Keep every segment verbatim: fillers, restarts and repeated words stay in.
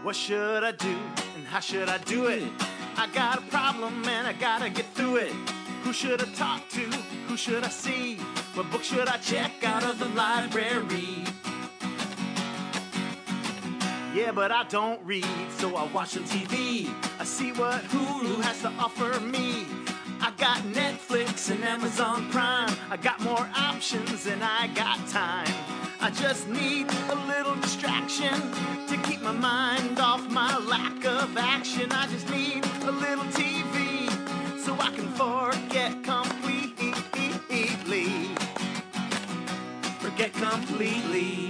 What should I do and how should I do it? I got a problem and I gotta get through it. Who should I talk to? Who should I see? What book should I check out of the library? Yeah, but I don't read, so I watch on T V. I see what Hulu has to offer me. I got Netflix and Amazon Prime. I got more options than I got time. I just need a little distraction to keep my mind off my lack of action. I just need a little T V so I can forget completely. Forget completely.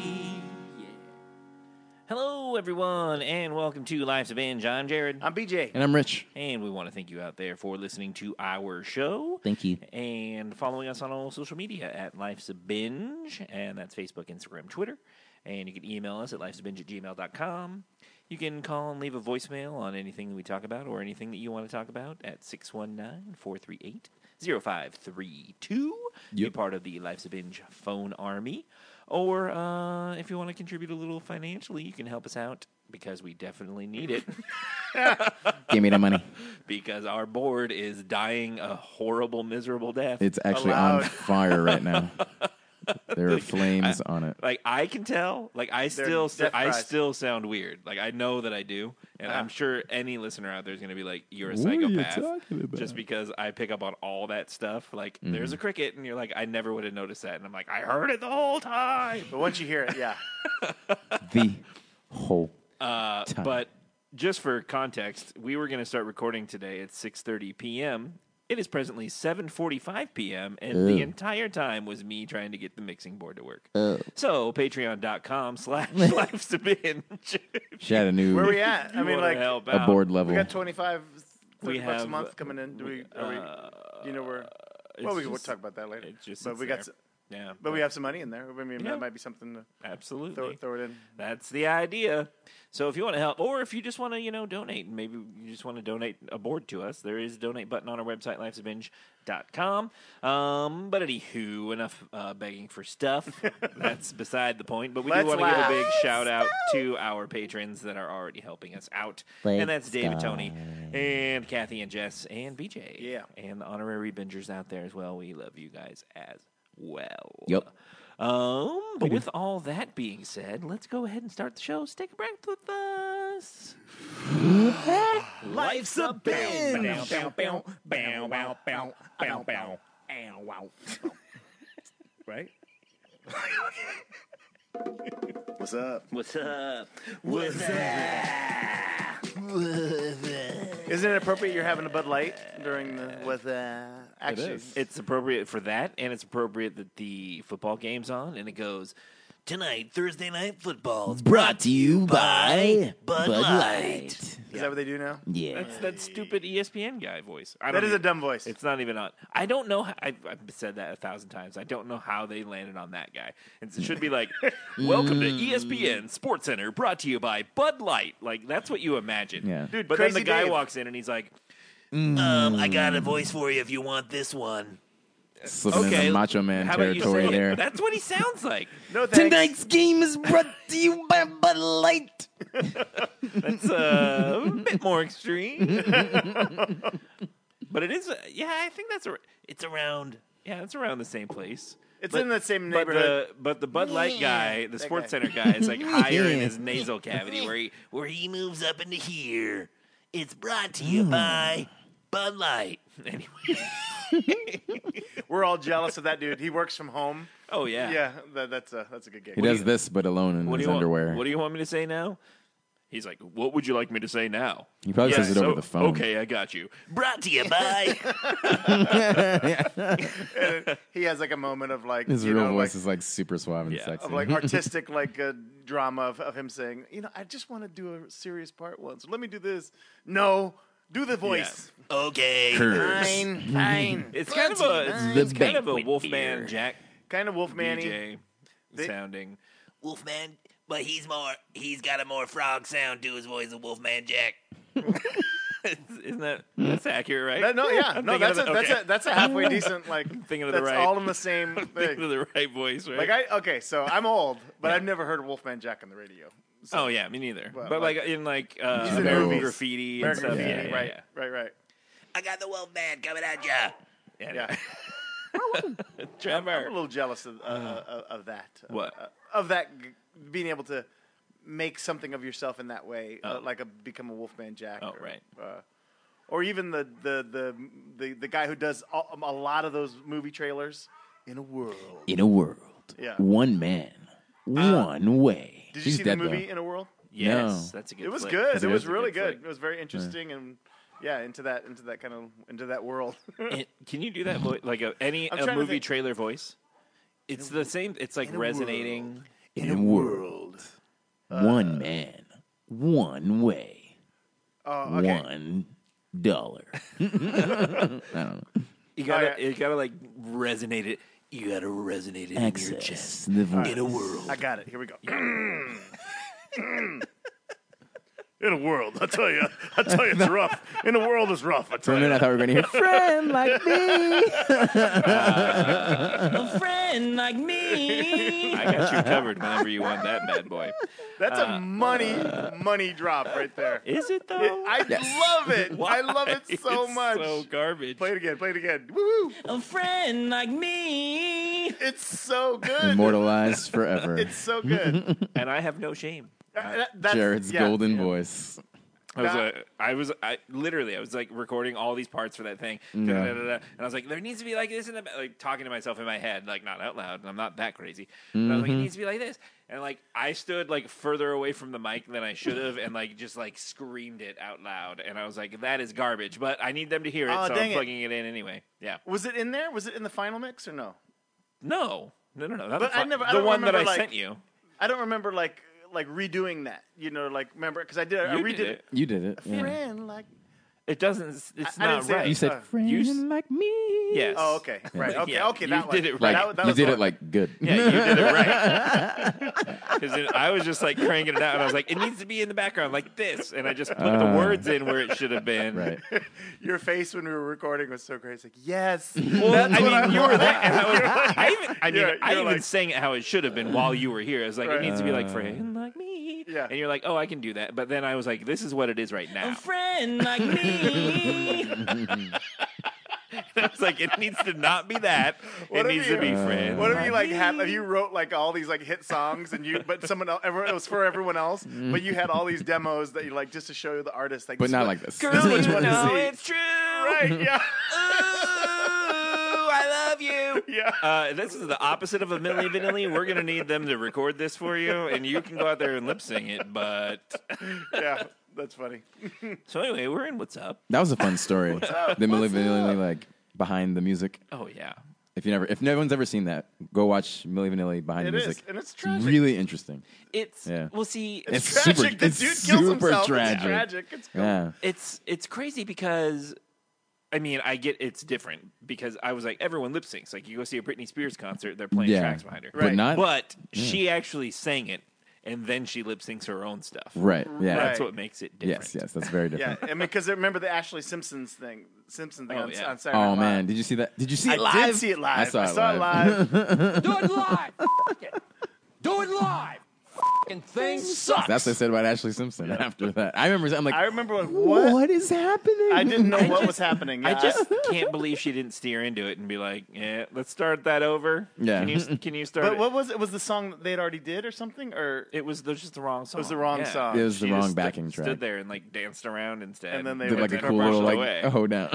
Hello, everyone, and welcome to Life's a Binge. I'm Jared. I'm B J. And I'm Rich. And we want to thank you out there for listening to our show. Thank you. And following us on all social media at Life's a Binge, and that's Facebook, Instagram, Twitter. And you can email us at lifesabinge at gmail dot com. You can call and leave a voicemail on anything that we talk about or anything that you want to talk about at six one nine, four three eight, zero five three two. Yep. Be part of the Life's a Binge phone army. Or uh, if you want to contribute a little financially, you can help us out because we definitely need it. Give me the money. Because our board is dying a horrible, miserable death. It's actually Allowed. on fire right now. There are flames I, on it. Like I can tell, like I They're still, death I fries. still sound weird. Like I know that I do, and Uh-huh. I'm sure any listener out there is going to be like, "You're a What are you psychopath," talking about? just because I pick up on all that stuff. Like Mm-hmm. there's a cricket, and you're like, "I never would have noticed that," and I'm like, "I heard it the whole time." But once you hear it, yeah. The whole Uh, time. but just for context, we were going to start recording today at six thirty p.m. It is presently seven forty-five p.m., and the Ew. entire time was me trying to get the mixing board to work. Oh. So, patreon.com slash life's a binge. She had a new Where we at? I You mean, wanna like, help a out. board we level. got twenty-five, thirty We bucks a have, month coming in. Do we, are we, uh, you know, we're, it's well, we can just- talk about that later. It just But sits we got, there. s- Yeah, but we have some money in there. I mean, Yeah. that might be something to absolutely. throw, throw it in. That's the idea. So if you want to help, or if you just want to, you know, donate, maybe you just want to donate a board to us, there is a donate button on our website, lifes a binge dot com. Um, but anywho, enough uh, begging for stuff. That's beside the point. But we Let's do want to give a laugh. big shout out to our patrons that are already helping us out. Let's and that's David, go. Tony, and Kathy, and Jess, and B J. Yeah. And the honorary bingers out there as well. We love you guys as well. Yep. Um, but with all that being said, let's go ahead and start the show. Stick a breath with us. Life's a binge. Right? What's up? What's up? What's up? Isn't it appropriate you're having a Bud Light during the, with, uh, actually. is. It's appropriate for that, and it's appropriate that the football game's on, and it goes, tonight, Thursday Night Football. It's Brought to you by Bud Light. Is that what they do now? Yeah. That's that stupid E S P N guy voice. I That don't is a even- dumb voice. It's not even on. I don't know. How, I've, I've said that a thousand times. I don't know how they landed on that guy. It should be like, "Welcome to E S P N Sports Center, brought to you by Bud Light." Like that's what you imagine. Yeah. Dude, But then the Crazy guy Dave. walks in and he's like, "Um, I got a voice for you if you want this one." Slipping Okay, in the Macho Man how about you territory say it? there. That's what he sounds like. No thanks. Tonight's game is brought to you by Bud Light. That's uh, a bit more extreme. But it is. Uh, yeah, I think that's a. It's around. Yeah, it's around the same place. It's But- in the same But neighborhood. the but the Bud Light guy, the That Sports guy. Center guy, is like higher in his nasal cavity where he where he moves up into here. It's brought to you by Bud Light. Anyway, We're all jealous of that dude. He works from home. oh yeah, Yeah, that, that's a that's a good He game. does this, but alone in What do his you underwear. want? What do you want me to say now? He's like, what would you like me to say now? He probably Yeah, says it so- over the phone. Okay, I got you. Brought to you by. He has like a moment of like His you real know, voice like, is like super suave and Yeah. sexy. of like artistic like uh, drama of, of him saying, you know, I just want to do a serious part once. Let me do this. No, do the voice. Okay. Curse. Fine, fine. It's kind of a it's, The it's kind of a banquet Wolfman beer. Jack Kind of Wolfman-y. D J They- sounding. Wolfman, but he's more, he's got a more frog sound to his voice than Wolfman Jack. Isn't that that's accurate, right? That- no, yeah, I'm no, thinking that's a, of the- that's okay. a that's a halfway decent like. thinking of the that's right- all in the same Thinking thing. of the right voice, right? Like I okay, so I'm old, but Yeah. I've never heard of Wolfman Jack on the radio. So. Oh yeah, me neither. Well, but like, like- in like uh, He's in American movies. Graffiti and American stuff. Graffiti, Yeah, yeah, right, yeah. right, right. I got the wolf man coming at ya. Yeah. Yeah. I'm a Trevor. little jealous of uh, uh, of that. uh, What? uh, of that g- being able to make something of yourself in that way, uh, Oh. like a become a Wolfman Jack. Oh, or, right. Uh, or even the the, the the the guy who does a, a lot of those movie trailers in a world. In a world, Yeah. one man, one way. Did you He's see the dead, movie though. in a world? Yes, No. that's a good. It was flick. good. Is It it? was It's a really good good. flick. It was very interesting and yeah, into that into that kind of into that world. It- can you do that vo- like a, any I'm a trying to movie think. trailer voice? It's the same. It's like in a resonating. In a world, one man, one way, Oh, okay. one dollar. I don't know. You gotta, Oh, yeah. you gotta like resonate it. You gotta resonate it in your chest. Access the voice. In a world. I got it. Here we go. In a world, I tell you, I tell you, it's rough. In a world, it's rough. I For tell a you. minute, I thought we were going to hear "friend like me." A friend like me. I got you covered whenever you want that bad boy. That's a money, money drop right there. Is it though? It- I Yes. love it. I love it so It's much. So garbage. Play it again. Play it again. Woo! A friend like me. It's so good. Immortalized forever. It's so good. And I have no shame. Uh, that- that's- Jared's yeah. golden voice. I was, That- uh, I was, I literally, I was like recording all these parts for that thing, Yeah. da-da-da-da, and I was like, there needs to be like this in the, ba-" like talking to myself in my head, like not out loud. I'm not that crazy, but I was like, it needs to be like this, and like I stood like further away from the mic than I should have, and like just like screamed it out loud, and I was like, that is garbage, but I need them to hear it, Oh, so dang I'm it. plugging it in anyway. Yeah, Was it in there? Was it in the final mix or no? no, no, no, no, not But the, I fu- never- I the don't one that I remember, like- sent you. I don't remember like like redoing that. You know, like remember because I did. I You redid did it. it. You did it. Yeah. Friend like. It doesn't. It's I- I not didn't say right. that. You said Uh, "friend you s- like me." Yes. Oh, okay. Right. Okay. Yeah, okay. you That one. did it Like That, that you was did the it one. like good. Yeah, you did it right. Because I was just like cranking it out, and I was like, it needs to be in the background like this, and I just put the Ah. words in where it should have been. Right. Your face when we were recording was so great. It's like yes. Well, That's I what mean, you were there, and I, was, You're like- I even, I mean, you're- I you're even like- sang it how it should have been while you were here. I was like, Right. it needs to be like Uh. friend like me. Yeah. And you're like, oh, I can do that. But then I was like, this is what it is right now. friend like me. I was like, it needs to not be that. What it if needs you- to be friend. What if you like me. had if you wrote like all these like hit songs and you but someone else everyone, it was for everyone else but you had all these demos that you like just to show you the artist like But this is not what- like this. This is what you want to No, see. it's true. Right? Yeah. Ooh, I love you. Yeah. Uh, this is the opposite of a Milli Vanilli. We're going to need them to record this for you, and you can go out there and lip sing it. But Yeah. That's funny. so anyway, we're in What's Up. That was a fun story. The Milli Vanilli, like behind the music. Oh yeah, If you never, if no one's ever seen that, go watch Milli Vanilli behind It the is, music. and it's tragic. really interesting. it's Yeah. well. See, It's, It's tragic. super- the it's dude kills super himself. tragic. It's tragic. It's cool. Yeah. it's it's crazy because. I mean, I get it's different because I was like, everyone lip syncs. Like, you go see a Britney Spears concert, they're playing Yeah. tracks behind her. But Right. not But she actually sang it, and then she lip syncs her own stuff. right. Yeah. That's Right. what makes it different. Yes. Yes. That's very Yeah, different. I mean, because remember the Ashley Simpsons thing, Simpson thing Oh, on, yeah. on Saturday Oh Night man, Live. did you see that? Did you see I it live? did see it live. I saw it saw live. it live. Do it live. F- it. Do it live. F***ing thing sucks. That's what I said about Ashley Simpson. After that, I remember. I'm like, I remember like, what? what is happening? I didn't know I what just- was happening. I Yeah, just can't believe she didn't steer into it and be like, "Yeah, let's start that over." Yeah. Can you can you start? But it? what was it? Was the song that they'd already did or something? Or It was, it was just the wrong song. was the wrong Yeah. song. It was the She wrong just stood- backing track. Stood there and like danced around instead. And then they Did went like a to cool brushed little like away. oh down.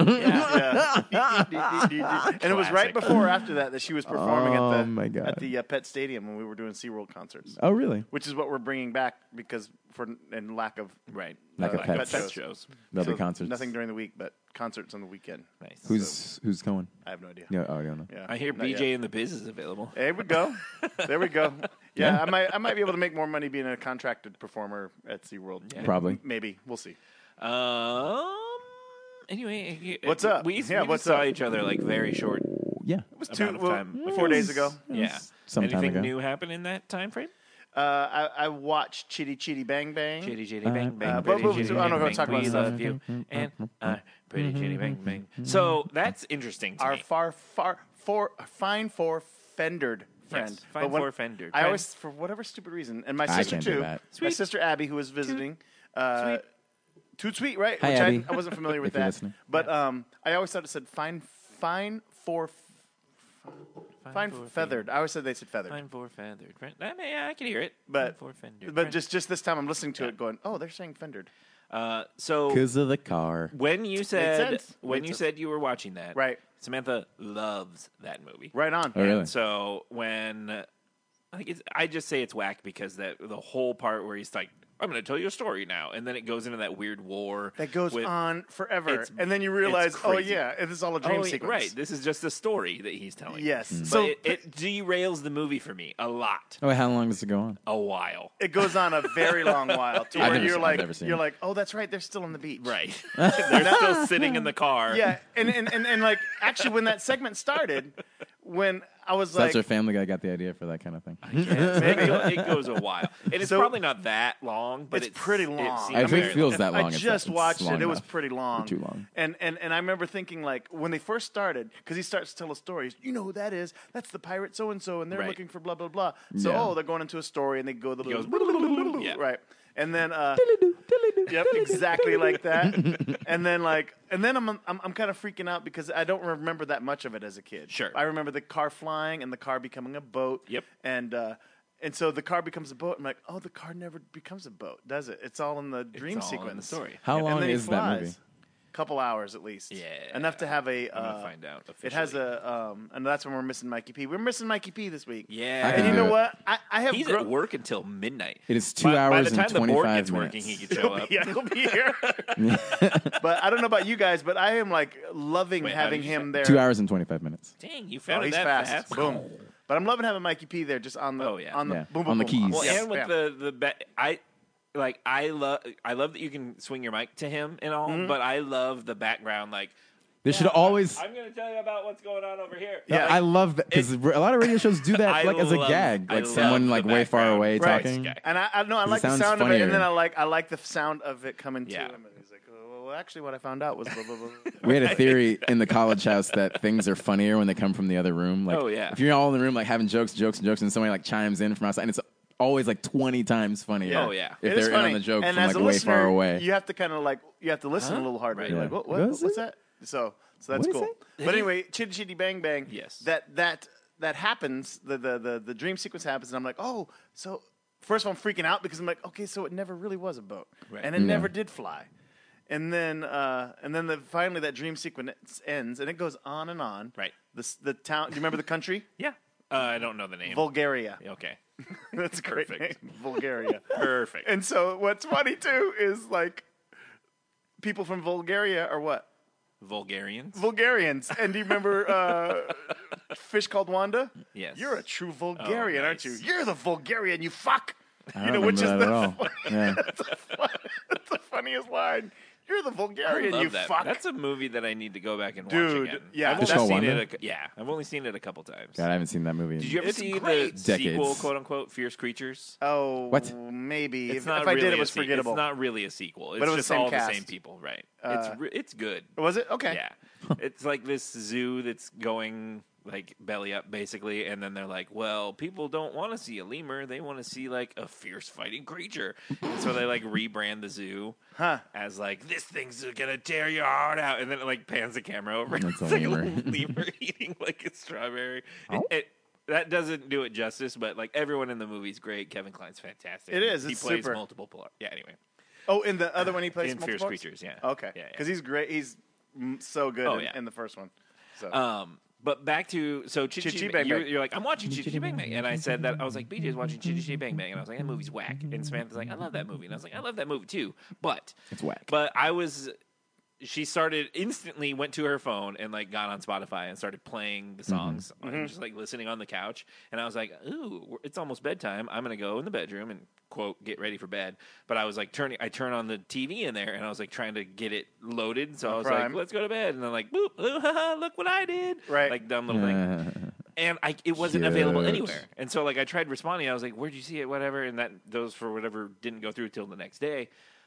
Yeah. and it was right Classic. before or after that that she was performing Oh, at the my God. at the uh, Pet Stadium when we were doing SeaWorld concerts. Oh really? Which is what we're bringing back because for and lack of right. Like Uh, a like pet pet show. shows. shows. There'll be so concerts. Nothing during the week, but concerts on the weekend. Nice. Who's who's going? I have no idea. Yeah. Oh, I don't know. Yeah, I hear not B J yet. in the Biz is available. There we go. There we go. Yeah, I might I might be able to make more money being a contracted performer at SeaWorld. Yeah. Probably. Maybe. We'll see. Um. Anyway, What's up? We, Yeah, we what's just saw up? each other like very short Yeah. It was two amount of well, time. four days ago. Yeah. Some time Anything ago. new happen in that time frame? Uh, I, I watched Chitty Chitty Bang Bang. Chitty chitty bang bang. Uh, pretty but- but- chitty I don't know bang if we're talking bang, about we stuff. love you, and I pretty chitty bang bang. So that's interesting to Our me. far far for fine four fendered friend. Yes, find when, for fender. I Find- always, for whatever stupid reason, and my I sister can't do too. that. My Sweet. sister Abby, who was visiting. Uh, Toot Sweet, right? Hi, Which Abby. I, I wasn't familiar with If you're that. listening. But um, I always thought it said fine, fine for, fine for feathered. I always said they said feathered. Find for feathered. Friend. I mean, yeah, I can hear it. But- Find for fender. But Friend. just just this time, I'm listening to Yeah. it, going, "Oh, they're saying fendered." uh, so Because of the car. when you said sense. when Made you sense. said you were watching that, Right. Samantha loves that movie. Right on. Oh, really? And so when like it's, I just say it's whack because that the whole part where he's like, "I'm going to tell you a story now," and then it goes into that weird war That goes with- on forever, It's- and then you it's realize, oh crazy. yeah, it is all a dream Oh, yeah, sequence. right. This is just a story that he's telling. Yes. But So it, it derails the movie for me a lot, Oh, how long does it go on? a while. it goes on a very long while to I've where never you're seen- I've like, never seen you're it. like, oh, that's right, they're still on the beach. Right. They're still sitting in the car. Yeah, and and, and and like actually, when that segment started, when I was So like, that's where Family Guy got the idea for that kind of thing. Yes, it, go- it goes a while, and it's So- probably not that long, but It's it's, pretty it long. seems I think very it feels long. that long. I it's- just it's watched long it. It was enough. pretty long. Too long. And and and I remember thinking like when they first started, because he starts to tell a story. he's, You know who that is? That's the pirate so and so, and they're Right. looking for blah blah blah. So Yeah. oh, they're going into a story, and they go the little goes, yeah. right. And then uh, yep, exactly like that. And then like and then I'm I'm I'm kind of freaking out because I don't remember that much of it as a kid. Sure. I remember the car flying and the car becoming a boat. Yep. And uh, and so the car becomes a boat. I'm like, oh, the car never becomes a boat, does it? It's all in the dream all in sequence. the story. How And long then he is that flies. movie? Couple hours at least. Yeah. Enough to have a. I'm Uh, gonna find out. it has officially. a. Um, and that's when we're missing Mikey P. We're missing Mikey P this week. Yeah. I And can you do know it. what? I, I have. He's grown- at work until midnight. It is two by, hours by the time and the board twenty-five gets minutes. working, he could show up. Yeah, he'll be here. But I don't know about you guys, but I am like loving Wait, how having did you him say- there. Two hours and twenty-five minutes. Dang, you Oh, found it he's that fast. fast. Boom. But I'm loving having Mikey P there, just on the. Oh, yeah. On the Yeah. boom, boom, On the boom. keys. Well, Yes, and with yeah. the the ba- I like I love I love that you can swing your mic to him and all, Mm-hmm. but I love the background. Like They should yeah, always. I'm going to tell you about what's going on over here. Yeah. I love that because a lot of radio shows do that I like as a love- gag, I like love someone the like way far background. away Right. talking. Guy. And I, I know I like the sounds sound of it, and funnier. then I like I like the sound of it coming Yeah. to him, and he's like, oh, well, actually, what I found out was blah blah blah. We had a theory in the college house that things are funnier when they come from the other room. Like, Oh, yeah. if you're all in the room like having jokes, jokes, and jokes, and somebody like chimes in from outside, and it's always like twenty times funnier. Oh, yeah. if It is they're in funny. on the joke and from as like a way listener, far away. you have to kind of like you have to listen a little harder. Right. You're Yeah. like, what, what, What what's is that? So, so that's What is cool. it? But anyway, Chitty Chitty Bang Bang. Yes. That that that happens. The, the the the dream sequence happens, and I'm like, oh, so first of all, I'm freaking out because I'm like, okay, so it never really was a boat, Right. and it Yeah. never did fly. And then, uh, and then the, finally that dream sequence ends, and it goes on and on. Right. The s- the town. Do you remember the country? Yeah. Uh, I don't know the name. Bulgaria. Okay. That's a great Perfect. name. Bulgaria. Perfect. And so what's funny too is like people from Bulgaria are what? Vulgarians. Bulgarians. And do you remember uh, Fish Called Wanda? Yes. You're a true Bulgarian, Oh, aren't you? nice. You're the Bulgarian, you fuck. I You don't know, which is remember that the, at all. Yeah. that's the funniest line. You're the I Bulgarian, love you that. fuck. That's a movie that I need to go back and Dude, watch again. yeah. I've Fish only Called seen Wanda? it. A, yeah, I've only seen it a couple times. God, I haven't seen that movie. Did you ever It's see great. the sequel, Decades. quote unquote, Fierce Creatures? oh, What? maybe. It's if not if I really did, it a was se- forgettable. It's not really a sequel. It's it was just the same all the cast. same people, right? Uh, it's re- it's good. Was it? Okay. Yeah, it's like this zoo that's going like belly up basically, and then they're like, well, people don't want to see a lemur; they want to see like a fierce fighting creature. And so they like rebrand the zoo Huh. as like this thing's gonna tear your heart out, and then it like pans the camera over. That's a It's like lemur. little lemur eating like a strawberry. Oh. It, it, that doesn't do it justice, but like everyone in the movie's great. Kevin Kline's fantastic. It is. He It's plays super. multiple. Polar. Yeah. Anyway, Oh, in the other one he plays in Fierce multiple- Creatures. Yeah. Okay. Yeah. yeah. Because he's great. He's mm, so good Oh, in, yeah. in the first one. So. Um, but back to so Chitty Chitty Chitty Bang Bang. You're, Bang. you're like, I'm watching Chitty Chitty Bang Bang, and I said that I was like, B J's watching Chitty Chitty Bang Bang, and I was like, that movie's whack. And Samantha's like, I love that movie, and I was like, I love that movie too, but It's whack. But I was. She started instantly went to her phone and like got on Spotify and started playing the songs Mm-hmm. and just like listening on the couch. And I was like, "Ooh, it's almost bedtime. I'm gonna go in the bedroom and quote get ready for bed." But I was like turning, I turn on the T V in there and I was like trying to get it loaded. So I was Prime. like, "Let's go to bed." And I'm like, "Boop, ooh, haha, look what I did!" Right. like dumb little thing. Uh, And I, it wasn't available Cute. anywhere. And so like I tried responding. I was like, "Where'd you see it?" Whatever. And that those for whatever didn't go through till the next day.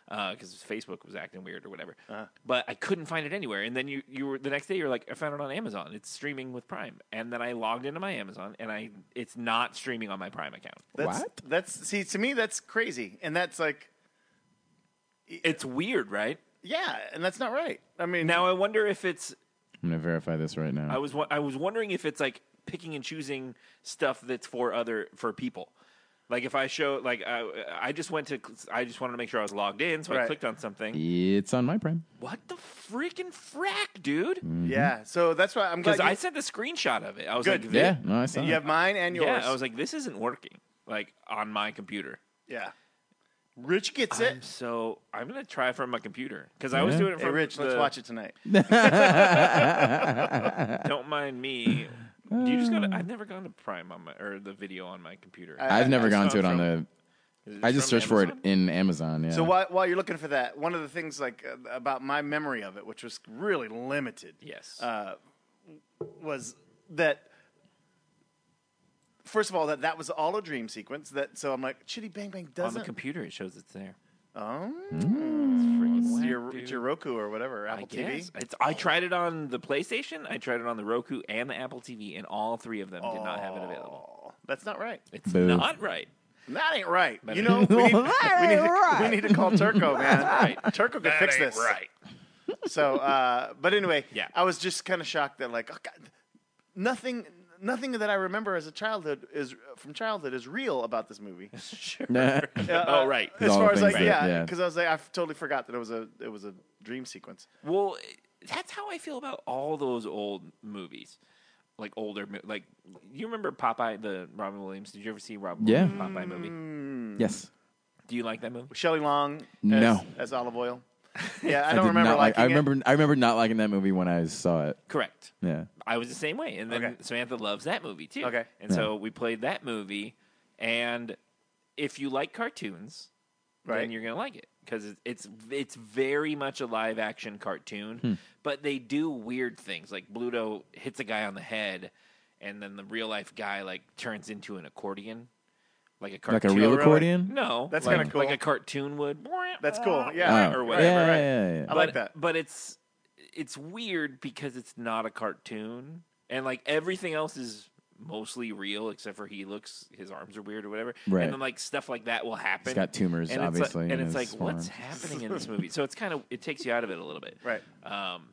because Facebook was acting weird or whatever. Uh-huh. But I couldn't find it anywhere. And then you, you were the next day you're like, I found it on Amazon. It's streaming with Prime. And then I logged into my Amazon, and I it's not streaming on my Prime account. That's, What? That's see to me that's crazy, and that's like, It's weird, right? yeah, and that's not right. I mean, Now I wonder if it's. I'm gonna verify this right now. I was wa- I was wondering if it's like picking and choosing stuff that's for other for people. Like if I show like I, I just went to I just wanted to make sure I was logged in, so I Right. clicked on something. It's on my Prime. What the freaking frack, dude? yeah. So that's why I'm glad Because you, I sent a screenshot of it. I was Good. like, Yeah, thi- no, I saw you it. have mine and yours. yeah. I was like, this isn't working. Like on my computer. yeah. Rich gets I'm it. so I'm gonna try from my computer because I was Yeah. doing it Hey, from. Rich, let's the- watch it tonight. Don't mind me. Do you just go to? I've never gone to Prime on my or the video on my computer. I- I've never I gone saw to it it on from- the. Is it I just from searched for it Amazon? in Amazon. Yeah. So while, while you're looking for that, one of the things like uh, about my memory of it, which was really limited, Yes. uh, was that first of all that that was all a dream sequence. That so I'm like, Chitty Bang Bang on doesn't. the computer, it shows it's there. oh, Freaking it's whack, your, dude. it's your Roku or whatever I Apple T V. guess. It's, I tried it on the PlayStation, I tried it on the Roku, and the Apple T V, and all three of them did not have it available. Oh, that's not right. It's Boo. not right. That ain't right. That you ain't- know, we need, That we, need ain't to, right. we need to call Turco, man. right. Turco can fix this. Right. So, uh, but anyway, Yeah. I was just kind of shocked that like, oh God, nothing, nothing that I remember as a childhood is from childhood is real about this movie. Sure. Nah. oh, right. As all far the as things like, that- yeah, yeah. because I was like, I f- totally forgot that it was a, it was a dream sequence. Well, that's how I feel about all those old movies. Like older, mo- like you remember Popeye, the Robin Williams? Did you ever see Robin Yeah. Williams Popeye movie? Yes. Do you like that movie? Shelley Long, as, No. as olive oil. Yeah, I I don't did remember not like. liking I it. remember. I remember not liking that movie when I saw it. Correct. Yeah. I was the same way, and then Okay. Samantha loves that movie too. Okay. and so we played that movie, and if you like cartoons, Right. then you're gonna like it because it's it's very much a live action cartoon, Hmm. but they do weird things like Bluto hits a guy on the head, and then the real life guy like turns into an accordion, like a Like a cartoon. real really? accordion. No, That's like, kinda cool. Like a cartoon would. That's cool. Yeah, Oh, or right, whatever. right, right. Yeah, yeah, yeah. I like that. But it's it's weird because it's not a cartoon, and like everything else is mostly real except for he looks his arms are weird or whatever. Right. And then like stuff like that will happen. He's got tumors, and obviously. It's like, and in it's like his what's forearm. happening in this movie? So it's kind of it takes you out of it a little bit. Right. Um,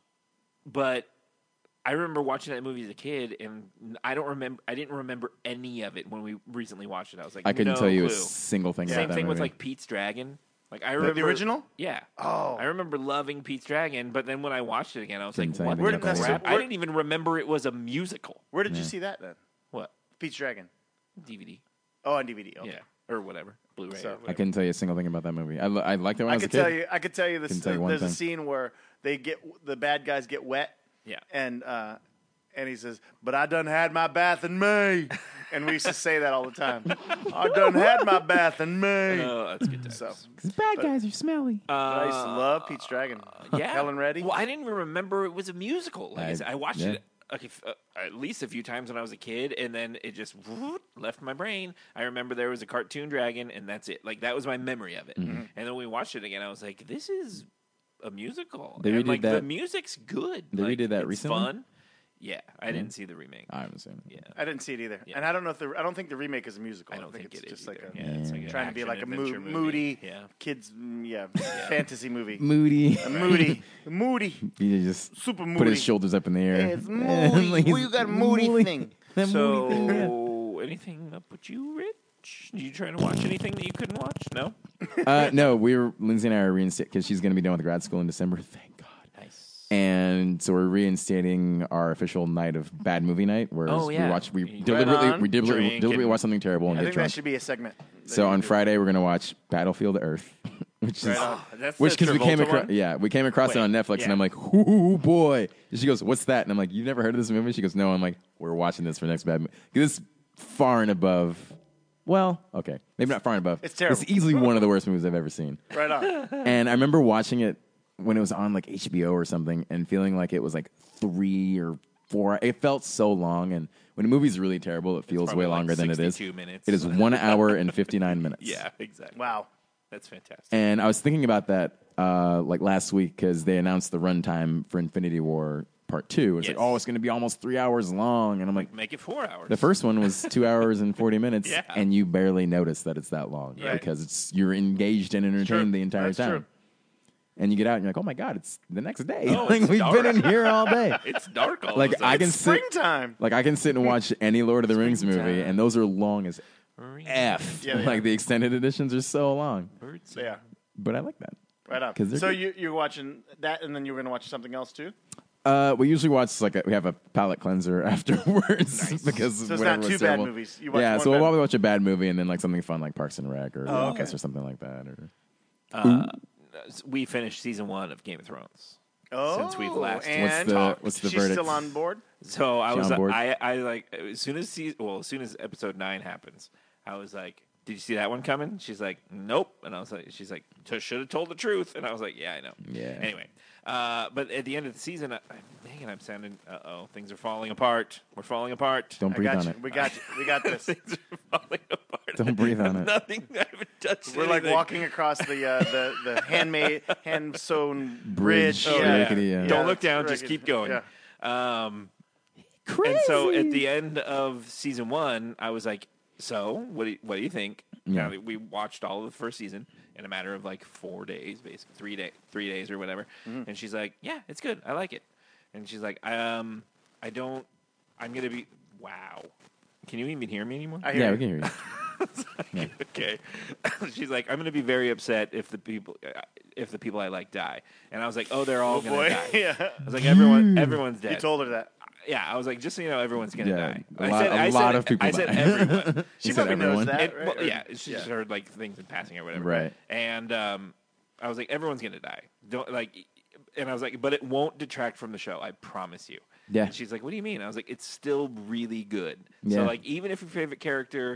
but I remember watching that movie as a kid, and I don't remember. I didn't remember any of it when we recently watched it. I was like, I couldn't no tell you a clue. single thing Same about that thing with movie. like Pete's Dragon. Like I The, remember the original? Yeah. Oh. I remember loving Pete's Dragon, but then when I watched it again, I was Couldn't like, tell you "What anything the about that crap?" movie. I didn't even remember it was a musical. Where did you see that then? What Pete's Dragon. D V D? Oh, on D V D. Okay. Yeah, or whatever, Blu-ray. So- or I whatever. couldn't tell you a single thing about that movie. I, li- I liked it when I, I was a could kid. tell you. I could tell you this. Can tell you uh, one there's a thing. scene where they get the bad guys get wet. Yeah. And uh, and he says, "But I done had my bath in May," and we used to say that all the time. I done had my bath in May. Oh, that's good times. So bad guys are smelly. but I used to love Pete's Dragon. yeah, Helen Reddy. Well, I didn't even remember it was a musical. Like I, I- said, I watched yeah. it okay, f- uh, at least a few times when I was a kid, and then it just whoop, left my brain. I remember there was a cartoon dragon, and that's it. Like that was my memory of it. Mm-hmm. And then when we watched it again, I was like, "This is a musical." They and redid like the that- music's good. they Like, redid that it's recently? Fun. Yeah, I didn't see the remake. I haven't seen it. Yeah. I didn't see it either, Yeah. and I don't know if the I don't think the remake is a musical. I don't think, it's it is just like either. a yeah, it's like an trying to be like a mo- action-adventure movie. moody Yeah. kids, mm, yeah, fantasy movie. Moody. A moody, moody, He just super moody. put his shoulders up in the air. Hey, it's moody. Like, Well, you got a moody thing. That moody thing, yeah. So, anything up with you, Rich? Are you trying to watch anything that you couldn't watch? No. Uh, no, we were Lindsay and I are reinstating because she's going to be done with grad school in December. Thank God. Nice. And so we're reinstating our official night of bad movie night, where Oh, yeah. we watch we Right deliberately on. we deliberately, Drink deliberately and- watch something terrible and I get think that drunk. should be a segment. that So you on do. Friday we're going to watch Battlefield Earth, which Right is on. That's which the because we came Travolta across one? yeah we came across Wait, it on Netflix yeah. and I'm like, ooh boy. And she goes, what's that? And I'm like, you've never heard of this movie? She goes, no. I'm like, we're watching this for next bad movie. This is far and above. Well, okay, maybe not far and above. It's terrible. It's easily one of the worst movies I've ever seen. Right on. And I remember watching it when it was on like H B O or something and feeling like it was like three or four. It felt so long. And when a movie's really terrible, it feels probably way like longer than it is. sixty-two minutes. It is one hour and fifty-nine minutes. Yeah, exactly. Wow. That's fantastic. And I was thinking about that uh, like last week because they announced the runtime for Infinity War Part Two. It's Yes. like, oh, it's going to be almost three hours long, and I'm like, Make it four hours. the first one was two hours and forty minutes, Yeah. and you barely notice that it's that long Right. because it's you're engaged and entertained true. the entire That's time. true. And you get out and you're like, oh my god, it's the next day. Oh, like it's we've dark. been in here all day. It's dark all like of a I sudden. can sit, Springtime. like I can sit and watch any Lord of the Rings movie, Springtime. and those are long as f. Yeah, they like are. the extended editions are so long, Birds. Yeah. but I like that. Right on. 'Cause they're So good. you, you're watching that, and then you were going to watch something else too? Uh, we usually watch like a, we have a palate cleanser afterwards because So it's whatever not was two bad terrible. movies. You watch yeah, one so we'll bad- probably watch a bad movie and then like something fun like Parks and Rec or Oh, Office okay. or something like that. Or Uh, we finished season one of Game of Thrones. Oh, Since we've last and What's the- talked. what's the She's verdict? still on board? So I She was, on board? I, I like as soon as season, well, as soon as episode nine happens, I was like, "Did you see that one coming?" She's like, "Nope," and I was like, "She's like, should have told the truth," and I was like, "Yeah, I know." Yeah. Anyway, uh, but at the end of the season, I, man, I'm sounding. Uh oh, things are falling apart. We're falling apart. don't I breathe got on you. it. We got you. We got this. Things are falling apart. Don't breathe on it. Nothing. I haven't touched. We're like anything. walking across the uh, the the handmade hand sewn Bridge. bridge. Oh, Yeah. rickety, yeah. Don't Yeah, look down. rickety. Just keep going. Yeah. Um, And so at the end of season one, I was like, "So, what do you, what do you think?" Yeah. Now that we watched all of the first season in a matter of like four days, basically three day, three days or whatever. Mm-hmm. And she's like, "Yeah, it's good. I like it." And she's like, "Um, I don't. I'm gonna be wow. Can you even hear me anymore?" I hear Yeah, you. we can hear you. Okay. She's like, "I'm gonna be very upset if the people uh, if the people I like die." And I was like, "Oh, they're all Oh gonna boy. die." yeah. I was like, "Everyone, everyone's dead." You told her that. Yeah, I was like, just so you know, everyone's gonna Yeah, die. a I lot- said, a I lot said, of people I said die. everyone. She You said probably knows everyone? that. And, right? well, Or- yeah, she yeah. just heard like things in passing or whatever. Right. And um, I was like, everyone's gonna die. Don't like. And I was like, but it won't detract from the show. I promise you. Yeah. And she's like, what do you mean? I was like, it's still really good. Yeah. So like, even if your favorite character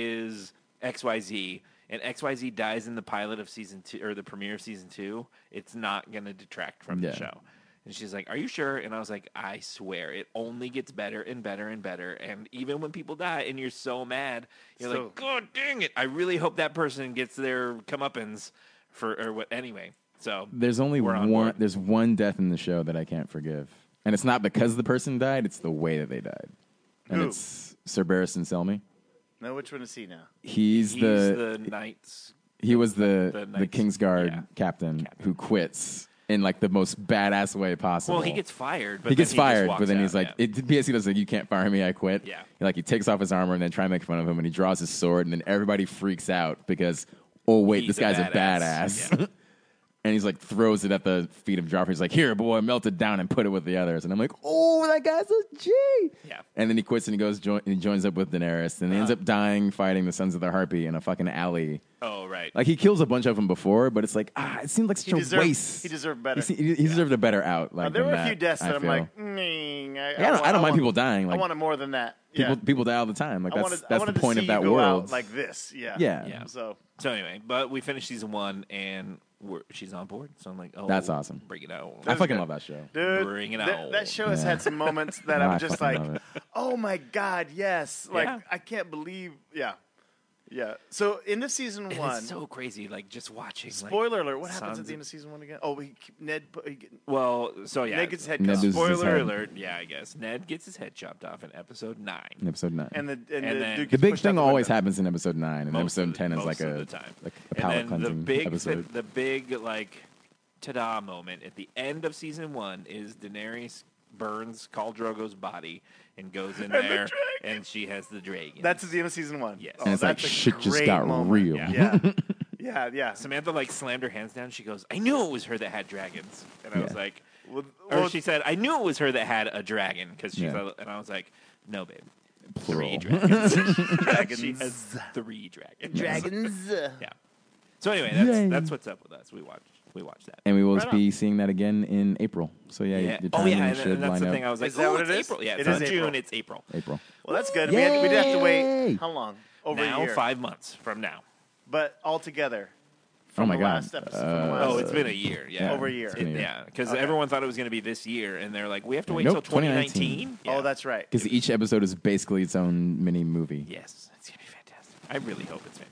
is X Y Z. And X Y Z dies in the pilot of season two or the premiere of season two, it's not going to detract from Yeah. the show. And she's like, "Are you sure?" And I was like, "I swear, it only gets better and better and better. And even when people die, and you're so mad, you're Still- like, God dang it! I really hope that person gets their comeuppance for or what. Anyway, so There's only We're on one. board. There's one death in the show that I can't forgive, and it's not because the person died; it's the way that they died. And Who? it's Sir Barristan Selmy. No, which one is he now? He's, he's the, the, knights. he was the the the, Knights- Kingsguard yeah. captain, Captain. who quits in like the most badass way possible. Well, he gets fired. But he gets then he just fired, walks but then out, he's like, yeah. it, P S he does like, you can't fire me, I quit. Yeah. He, like he takes off his armor and then try and make fun of him, and he draws his sword, and then everybody freaks out because, oh wait, He's this guy's a a badass. badass. Yeah. And he's like throws it at the feet of Joffrey. He's like, "Here, boy, melt it down and put it with the others." And I'm like, "Oh, that guy's a G." Yeah. And then he quits and he goes join, and he joins up with Daenerys, and he ends up dying fighting the Sons of the Harpy in a fucking alley. Oh right. Like he kills a bunch of them before, but it's like ah, it seemed like such He a deserved- waste. he deserved better. He, he deserved a better out. Like Uh, there than were a that, few deaths I that I'm feel. like, mm, I, Yeah, I don't, want- I don't mind want- people dying. Like I wanted more than that. people, yeah. people die all the time. Like I that's wanted, I that's wanted the point to of see that you go world. out like this. Yeah. yeah. Yeah. So So anyway, but we finished season one, and we're, she's on board. So I'm like, oh, That's awesome. Bring it out. I fucking good. love that show. dude, Bring it that, on. that show has Yeah. had some moments that No, I I'm just fucking like, love it. oh my god, yes! Like Yeah. I can't believe, yeah, yeah. So into season And one, it's so crazy, like just watching. like, spoiler alert. What happens Sons at the of- end of season one again? Oh, he, Ned. put- He, get- Well, so yeah. Ned gets his head Ned cut off. loses his Spoiler head. alert. Yeah, I guess Ned gets his head chopped off in episode nine. In episode nine. and the and, And the, then- dude the gets big pushed out thing the always window. happens in episode nine, and Most episode of the- ten is most like of a the time. like a palate and then cleansing the big, episode. The, the big like ta-da moment at the end of season one is Daenerys burns Khal Drogo's body and goes in there, and she has the dragon. That's at the end of season one. Yes. Oh, and it's like that's a shit just great got moment. real. Yeah. Yeah, yeah, yeah. Samantha like slammed her hands down. She goes, "I knew it was her that had dragons," and I was Yeah. like, Well, or well, she said, "I knew it was her that had a dragon because she's," Yeah. a, and I was like, "No, babe, Plural. three dragons. Dragons. She has three dragons. dragons. Yeah. So anyway, that's Yay. that's what's up with us. We watched we watched that. And we will Right be on. seeing that again in April. So yeah, Yeah. your Oh timing yeah, and, should and that's line the up. thing. I was like, Is that "Oh, what it's it is? April. Yeah, It it's is not April. June. It's April. April. Well, that's good. We had, we'd have to wait Yay. how long? Over now a year. five months from now. But altogether. Oh From my the god. last episode, from the Uh, last- Oh, it's been a year. Yeah, Over a year. it's been a It- year. yeah, because Okay. everyone thought it was going to be this year, and they're like, "We have to wait Nope, till twenty twenty nineteen." nineteen. Oh, that's right. Because each episode is basically its own mini movie. yes, it's going to be fantastic. I really hope it's fantastic.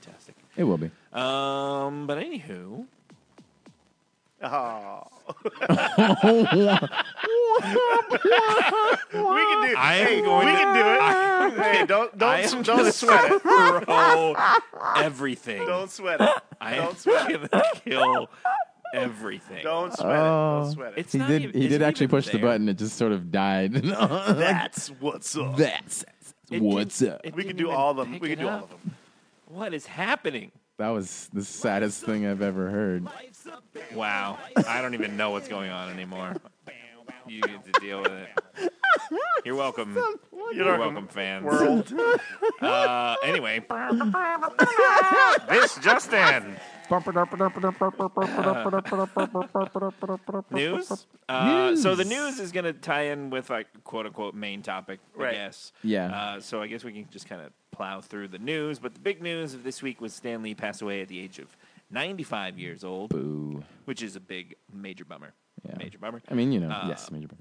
It will be. Um, but anywho, Oh. we can do. I am hey, going we to- can do it. hey, don't I don't am don't gonna sweat it. throw everything. Don't sweat it. I Don't am sweat it. gonna kill everything. Don't sweat it. Oh. Don't sweat it. It's He not did. even- he is did it actually even push the there? button. It just sort of died. That's what's up. That's It what's didn't- up. it we can didn't do even all of them. pick We can it do all up. of them. What is happening? That was the saddest thing I've ever heard. Wow. I don't even know what's going on anymore. You get to deal with it. You're welcome. You're welcome, fans. World. Uh, anyway. This just in. News? Uh, so the news is going to tie in with, like, quote unquote, main topic, I Right. guess. Yeah. Uh, so I guess we can just kind of plow through the news. But the big news of this week was Stan Lee passed away at the age of ninety-five years old, Boo. which is a big, major bummer. Yeah. Major bummer. I mean, you know, Uh, yes, major.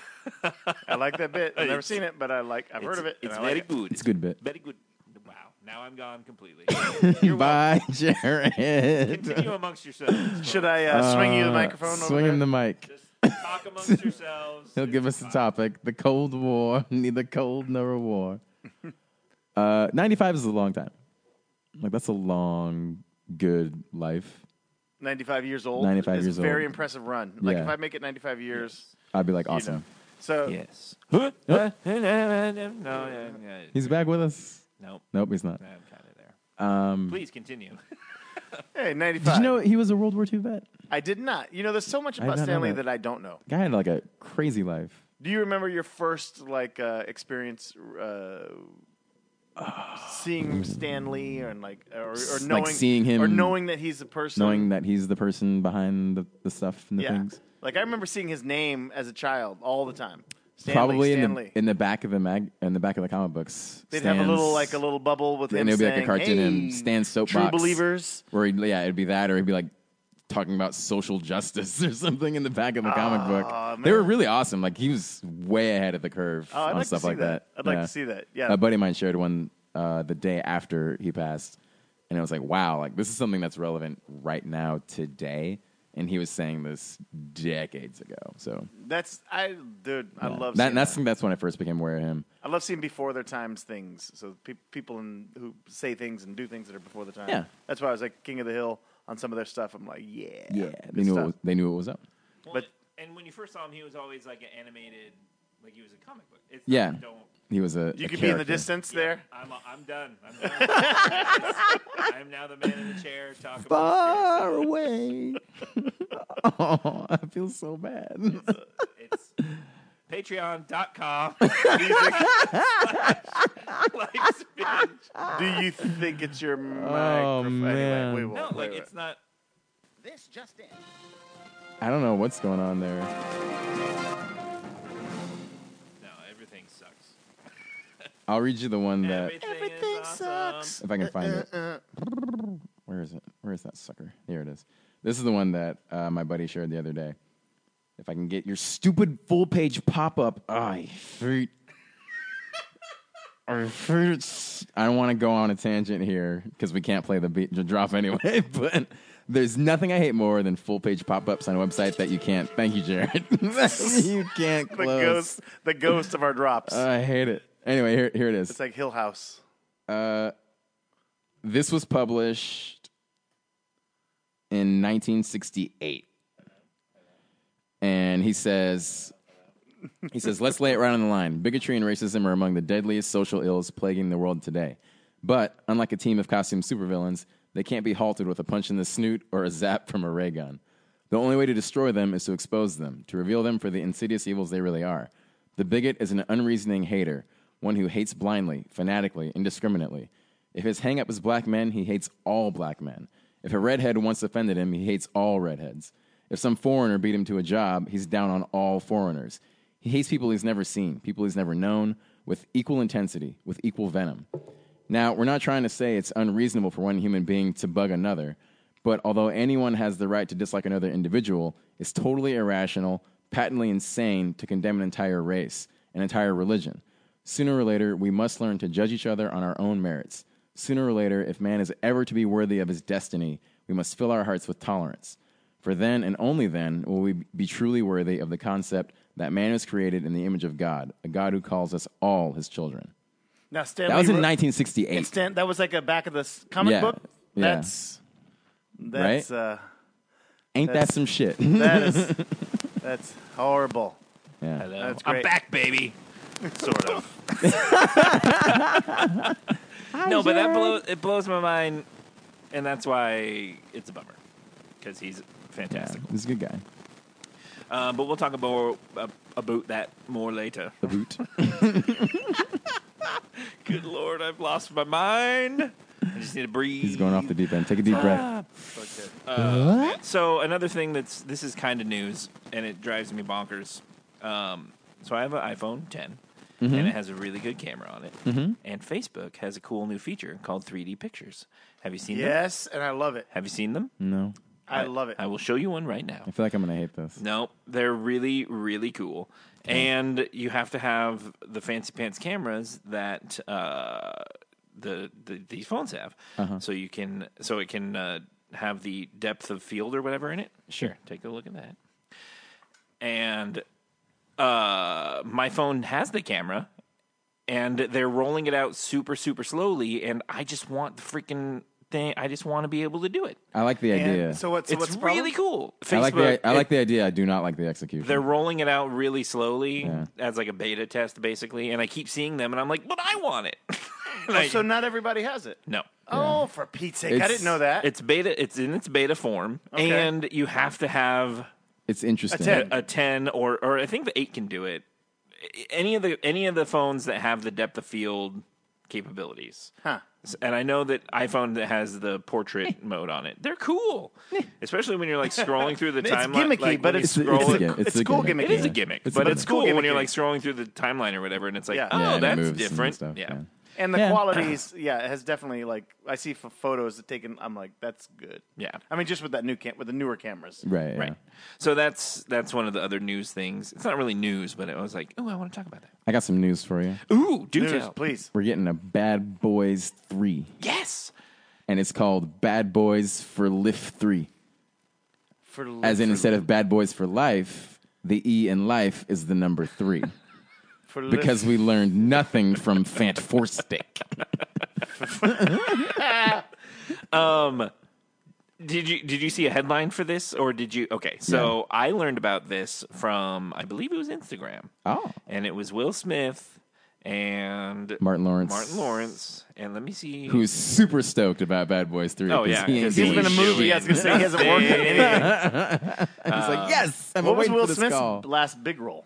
I like that bit. I've never It's- seen it, but I like. I've heard It's- of it. and It's I like very it. good. It's a good bit. Very good. Wow. Now I'm gone completely. You're welcome. Bye, Jared. Continue amongst yourselves. Should I uh, swing you the microphone? Swing over him the there? mic. Just talk amongst yourselves. He'll give us the topic: the Cold War. Neither cold nor a war. Uh, ninety-five is a long time. Like that's a long, good life. ninety-five years old. ninety-five is years a very old. impressive run. Like Yeah. if I make it ninety-five years, I'd be like, you awesome. know. So Yes. no, yeah, yeah. He's back with us. Nope. Nope, he's not. I'm kind of there. Um, Please continue. hey, ninety-five. did you know he was a World War Two vet? I did not. You know, there's so much I did about not know Stanley that. that I don't know. Guy had like a crazy life. Do you remember your first like uh, experience uh, seeing Stan Lee and like or, or Like knowing seeing him- or knowing that he's a person, Knowing that he's the person behind the, the stuff and the yeah. things. Like I remember seeing his name as a child all the time. Stanley, Probably in Stanley. the in the back of the mag in the back of the comic books. They'd have a Stan's- little like a little bubble with him and it would be like a saying, cartoon hey, and Stan's soapbox. True believers. Where he'd, yeah, it'd be that, or he'd be like talking about social justice or something in the back of the comic book. man. They were really awesome. Like he was way ahead of the curve Oh, I'd on like stuff to see like that. that. I'd like Yeah. to see that. Yeah. A buddy of mine shared one uh, the day after he passed, and I was like, "Wow, like this is something that's relevant right now today." And he was saying this decades ago. So That's I, dude. I yeah. love that. seeing That's that. that's when I first became aware of him. I love seeing before their times things. So pe- people in, who say things and do things that are before the time. Yeah. That's why I was like King of the Hill on some of their stuff. I'm like, yeah, Yeah, good they knew it stuff. was, they knew what was up. Well, But- and when you first saw him, he was always like an animated, like he was a comic book. It's Yeah. Not, don't. He was a You a could be in the character. distance there. I'm I'm done. I'm done. I'm now the man in the chair. Talk about Far away. Oh, I feel so bad. it's patreon.com music slash binge. Do you think it's your microphone? Oh, man. Anyway, we will. No, wait, like wait. it's not. This just in. I don't know what's going on there. No, everything sucks. I'll read you the one that Everything, is awesome. if I can find it. Where is it? Where is that sucker? Here it is. This is the one that uh, my buddy shared the other day. If I can get your stupid full page pop up, I hate. I hate it. s- I don't want to go on a tangent here because we can't play the beat the drop anyway. But there's nothing I hate more than full page pop ups on a website that you can't. Thank you, Jared. you can't The close. ghost, the ghost of our drops. I hate it. Anyway, here here it is. it's like Hill House. Uh, this was published in nineteen sixty-eight. And he says, he says, let's lay it right on the line. Bigotry and racism are among the deadliest social ills plaguing the world today. But unlike a team of costume supervillains, they can't be halted with a punch in the snoot or a zap from a ray gun. The only way to destroy them is to expose them, to reveal them for the insidious evils they really are. The bigot is an unreasoning hater, one who hates blindly, fanatically, indiscriminately. If his hang-up is black men, he hates all black men. If a redhead once offended him, he hates all redheads. If some foreigner beat him to a job, he's down on all foreigners. He hates people he's never seen, people he's never known, with equal intensity, with equal venom. Now, we're not trying to say it's unreasonable for one human being to bug another, but although anyone has the right to dislike another individual, it's totally irrational, patently insane to condemn an entire race, an entire religion. Sooner or later, we must learn to judge each other on our own merits. Sooner or later, if man is ever to be worthy of his destiny, we must fill our hearts with tolerance. For then and only then will we be truly worthy of the concept that man is created in the image of God, a God who calls us all his children. Now, Stanley That was in wrote- nineteen sixty-eight. and Stan, that was like a back of the s- comic Yeah, book. yeah. That's that's uh, Ain't that that's- some shit? that is that's horrible. yeah. Hello. That's I'm great. back, baby. Sort of. no, but that blows it blows my mind, and that's why it's a bummer because he's Yeah, fantastic. he's a good guy. Um, but we'll talk about uh, about that more later. The boot. Good Lord, I've lost my mind. I just need to breathe. He's going off the deep end. Take a deep breath. Okay. So another thing that's this is kind of news, and it drives me bonkers. Um, so I have an iPhone ten, and it has a really good camera on it. Mm-hmm. And Facebook has a cool new feature called three D pictures. Have you seen them? Yes, and I love it. Have you seen them? No. I, love it. I will show you one right now. I feel like I'm going to hate this. No, they're really, really cool. And you have to have the fancy pants cameras that uh, the, the these phones have, Uh-huh. so you can so it can uh, have the depth of field or whatever in it. Sure, take a look at that. And uh, my phone has the camera, and they're rolling it out super, super slowly. And I just want the freaking thing. I just want to be able to do it. I like the idea. And so what's so It's what's the problem? really cool. Facebook, I like the I it- like the idea. I do not like the execution. they're rolling it out really slowly Yeah. as like a beta test, basically. And I keep seeing them, and I'm like, but I want it. And I- Oh, so not everybody has it. no, Oh, for Pete's sake! I It's- didn't know that. it's beta. It's in its beta form, Okay. and you have to have It's interesting. A ten. a ten or or I think the eight can do it. Any of the any of the phones that have the depth of field capabilities. Huh. And I know that iPhone that has the portrait mode on it. They're cool, especially when you're like scrolling through the It's timeline. gimmicky, like, but when you it's, scroll it's, it- a, gimmick. it's, It's a cool gimmick. gimmick. It is a Yeah. gimmick, It's but a it's gimmick. cool Cool when you're gimmicky. like scrolling through the timeline or whatever, and it's like, Yeah. oh, yeah, and it that's moves and different. stuff, yeah. And the Yeah. qualities, yeah, it has definitely like I see for photos that taken. I'm like, that's good. Yeah. I mean, just with that new cam, with the newer cameras. Right. Right. Yeah. So that's that's one of the other news things. It's not really news, but I was like, oh, I want to talk about that. I got some news for you. Ooh, do News, tell. please. We're getting a Bad Boys three, Yes. and it's called Bad Boys for Life three. For As in, for, instead of Bad Boys for Life, the E in life is the number three. for Because we learned nothing from Fant Four Stick. Did you did you see a headline for this, or did you? Okay, so I learned about this from I believe it was Instagram, Oh. and it was Will Smith and Martin Lawrence. Martin Lawrence, and let me see Who's super stoked about Bad Boys three. Oh, 'cause yeah, he ain't 'cause he's doing been a He's movie. shit. I was gonna say he hasn't worked in anything. He's like, yes, I'm What was waiting Will for this Smith's call. last big role?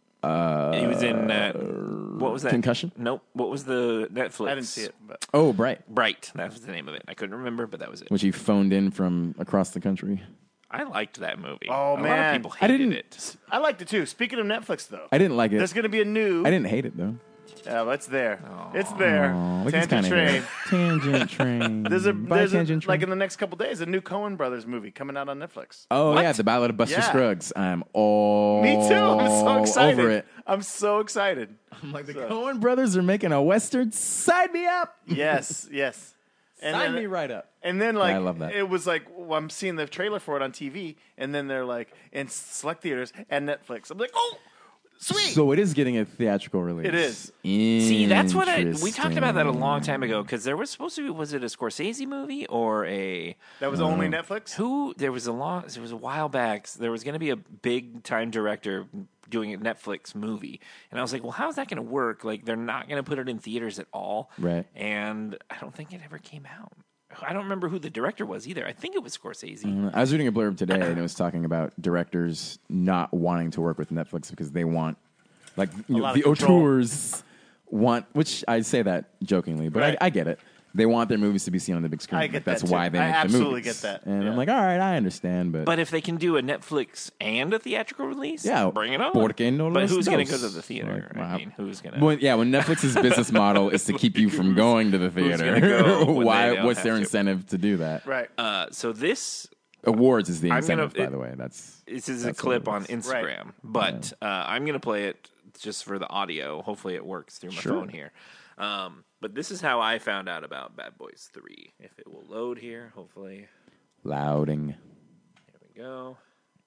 He was in uh, what was that? Concussion? Nope. What was the Netflix? I didn't see it, but Oh, Bright, Bright. That was the name of it. I couldn't remember, but that was it. which he phoned in from across the country. I liked that movie. Oh, a lot man. of people I hated didn't- it. I liked it too. Speaking of Netflix, though, I didn't like it. there's going to be a new. I didn't hate it though. Yeah, well, it's there. It's there. Aw, we can Tangent kinda hear Train. it. Tangent Train. There's a Bye, there's a, Tangent Train. like in the next couple days a new Coen Brothers movie coming out on Netflix. Oh What? yeah, the Ballad of Buster Yeah. Scruggs. I'm all Me too. I'm so excited. over it. I'm so excited. I'm like the So- Coen brothers are making a western. Sign me up. Yes, yes. And Sign then, me right up. And then like I love that. it was like well, I'm seeing the trailer for it on T V, and then they're like in select theaters and Netflix. I'm like, oh, sweet. So it is getting a theatrical release. It is. See, that's what I we talked about that a long time ago because there was supposed to be was it a Scorsese movie or a that was only Netflix. who there was a long there was a while back there was going to be a big time director doing a Netflix movie and I was like, well, how's that going to work? Like they're not going to put it in theaters at all, Right. And I don't think it ever came out. I don't remember who the director was either. I think it was Scorsese. Uh, I was reading a blurb today, and it was talking about directors not wanting to work with Netflix because they want, like, you know, lot the of control. auteurs want, which I say that jokingly, but Right. I, I get it. They want their movies to be seen on the big screen. I Like, get that's that, too. why they I make the absolutely movies. get that. And Yeah. I'm like, all right, I understand, but, But if they can do a Netflix and a theatrical release, yeah, bring it on. ¿por qué no But los who's going to dos? go to the theater? Like, I wow. mean, who's going to? Well, yeah, when Netflix's business model is to keep you from going to the theater, gonna go when they why? don't What's have their to? incentive to do that? Right. Uh, so this Awards is the I'm gonna- incentive, by it- the way. That's This is That's a clip what on it is. Instagram, but uh, I'm going to play it just for the audio. Hopefully, it works through my Sure. phone here. Um, but this is how I found out about Bad Boys three. If it will load here, hopefully. Louding. Here we go.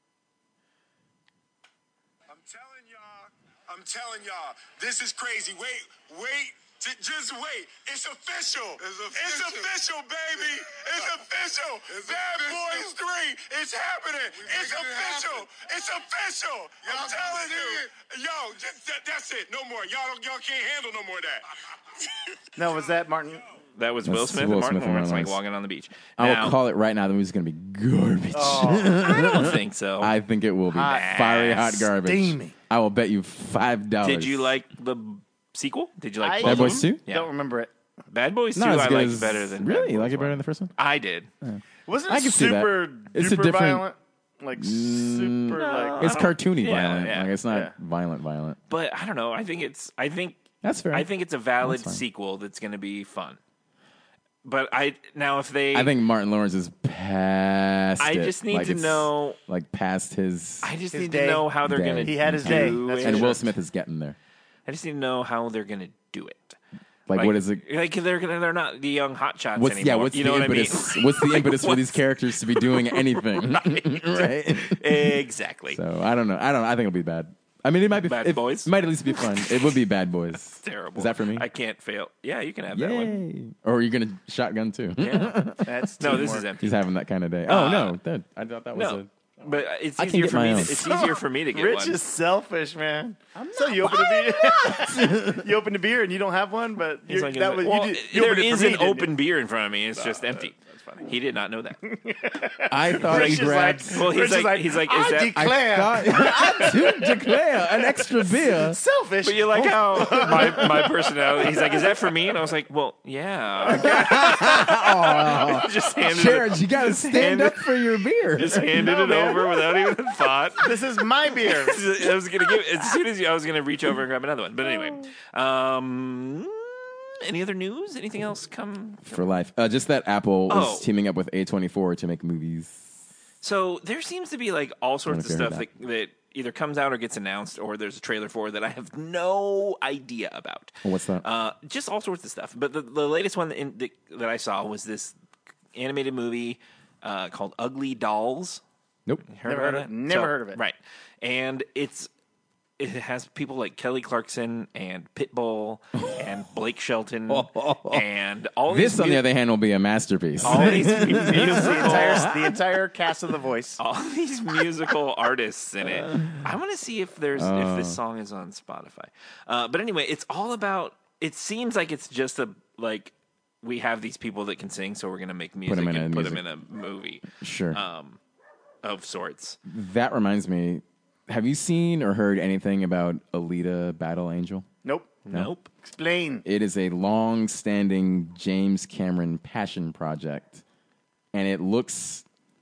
I'm telling y'all, I'm telling y'all, this is crazy. Wait, wait, j- just wait. It's official. It's official, it's official baby. It's official. It's Bad official. Boys three. It's happening. We it's official. It it's official. Y'all I'm telling you. It. Yo, just, that, that's it. No more. Y'all, y'all can't handle no more of that. No, was that Martin? That was That's Will Smith Will and Martin Smith and Lawrence like Lawrence. walking on the beach. I Now, will call it right now. The movie's going to be garbage. I don't think so. I think it will be Hot fiery hot garbage. steamy. I will bet you five dollars. Did you like the sequel? Did you like I- both Bad of Boys them? two? Yeah. Don't remember it. Bad Boys two Not as I good liked as, better than really. Bad You Boys like it better one. than the first one? I did. Wasn't I it can see that. super It's a duper different- violent? Like super like It's cartoony Yeah, violent. yeah. Like it's not Yeah. violent violent. But I don't know. I think it's. I think. That's fair. I think it's a valid That's fine. sequel that's going to be fun. But I now if they. I think Martin Lawrence is past. I it. just need Like, to it's, know- like past his. I just His need day. to know how they're Day. going to. He had his day. That's and for Will sure. Smith is getting there. I just need to know how they're going to do it. Like, what is it? Like they're gonna, they're not the young hotshots What's anymore. yeah? What's you the know impetus? what I mean? What's the impetus for what's- these characters to be doing anything? right. Exactly. So I don't know. I don't. know. I think it'll be bad. I mean, it might be Bad it, Boys? It might at least be fun. It would be Bad Boys. Terrible. Is that for me? I can't fail. Yeah, you can have that one. Yay! Or are you gonna shotgun too? Yeah. That's No, this teamwork. is empty. He's having that kind of day. Oh Uh, no! That, I thought that was No, a. but it's I can easier get for my me. To, own. it's easier for me to get Rich one. is selfish, man. so you open a beer, you open a beer and you don't have one, but He's you're, like, that was well, you did, you there opened it for is me, an didn't open you? beer in front of me. It's just empty. He did not know that. I thought Rich he is grabbed. like, Well, he's Rich is like- he's like, is I that- declare I thought I do declare an extra beer. selfish. But you like how my, my personality. He's like, is that for me? And I was like, well, yeah. just handed Jared, it, you gotta stand hand up for your beer. just handed No, it man. over without even a thought. This is my beer. I was gonna give as soon as you, I was gonna reach over and grab another one. But anyway, um, any other news? Anything else come? For life. Uh, just that Apple Oh. is teaming up with A twenty-four to make movies. So there seems to be like all sorts of if you heard stuff that. that either comes out or gets announced, or there's a trailer for that I have no idea about. Well, what's that? Uh, just all sorts of stuff. But the, the latest one in, the, that I saw was this animated movie uh, called Ugly Dolls. Nope. Heard Never about heard of- it? never heard of it. Right, and it's it has people like Kelly Clarkson and Pitbull and Blake Shelton and all This, these on the mu- other hand, will be a masterpiece. all these mu- the musical entire the entire cast of The Voice. all these musical artists in it. I want to see if there's if this song is on Spotify. Uh, but anyway, it's all about. It seems like it's just a like we have these people that can sing, so we're gonna make music 'em in and a put music- them in a movie Sure. um, of sorts. That reminds me. Have you seen or heard anything about Alita Battle Angel? Nope. Nope. Explain. It is a long-standing James Cameron passion project, and it looks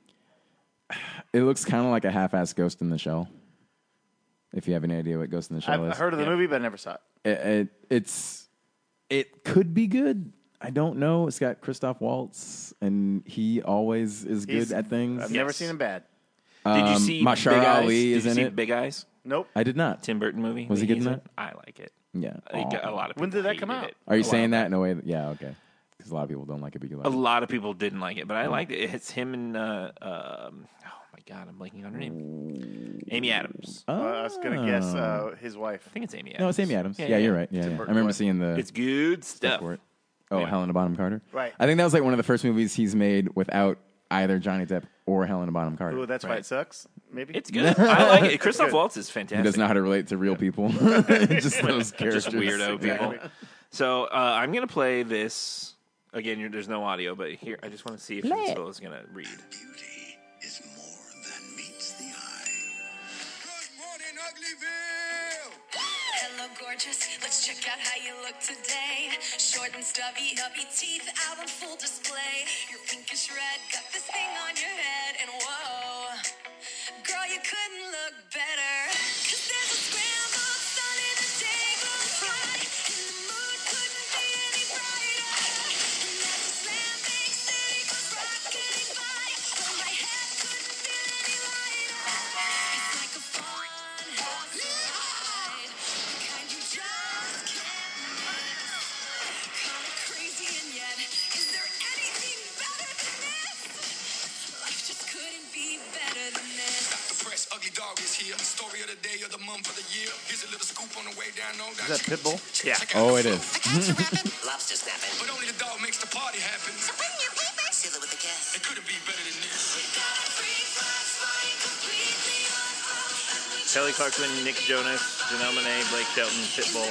it looks kind of like a half-assed Ghost in the Shell. If you have any idea what Ghost in the Shell I've is, heard of the Yeah. movie, but I never saw it. it, it, it's it could be good. I don't know. It's got Christoph Waltz, and he always is good He's- at things. I've never Yes. seen him bad. Did you Um, see Mashara Big Eyes? Ali Did is you in see it. Big Eyes? Nope. I did not. Tim Burton movie. Was he that good in he's that? I like it. Yeah. I think Aw. a lot of people When did that come hated out? it. Are you A while saying back. that in a way? That, yeah. Okay. Because a lot of people don't like it, but you like A it. lot of people didn't like it, but I liked it. It's him and uh, um, oh my god, I'm blanking on her name. Amy Adams. Uh, I was gonna guess uh, his wife. I think it's Amy Adams. No, it's Amy Adams. Yeah, Yeah, yeah. you're right. Yeah, yeah. I Burton remember wife. seeing the It's good stuff. for it. Oh, Yeah. Helena Bonham Carter. Right. I think that was like one of the first movies he's made without either Johnny Depp or Helena Bonham Carter. Ooh, that's why Right. it sucks. Maybe It's good. I like it. Christoph Good. Waltz is he fantastic. doesn't know how to relate to real people. Just those characters. Just weirdo people. Exactly. So uh, I'm gonna play this again. You're, there's no audio, but here I just want to see if this fellow is gonna read. Beauty is more than meets the eye. Good morning, Uglyville! Hello, gorgeous. Let's check out how you look today. Short and stubby, uppy teeth out on full display. Your pinkish red got this thing on your head, and whoa, girl, you couldn't look better. 'Cause there's a scrambled sun in a day goes by, and the mood couldn't be any brighter. And as the slam bang city goes rocking by, well, my head couldn't feel any lighter. It's like a fun house ride, the kind you just can't miss. dog is here. Story of the day of the month of the year. Here's a little scoop on the way down. No, Is that Pitbull? Yeah. Oh, it is. Lobster snapping. But only the dog makes the party happen. So bring your paper. Seal it with a kiss. It couldn't be better than this. Kelly Clarkson, Nick Jonas, Janelle Monáe, Blake Shelton, Pitbull.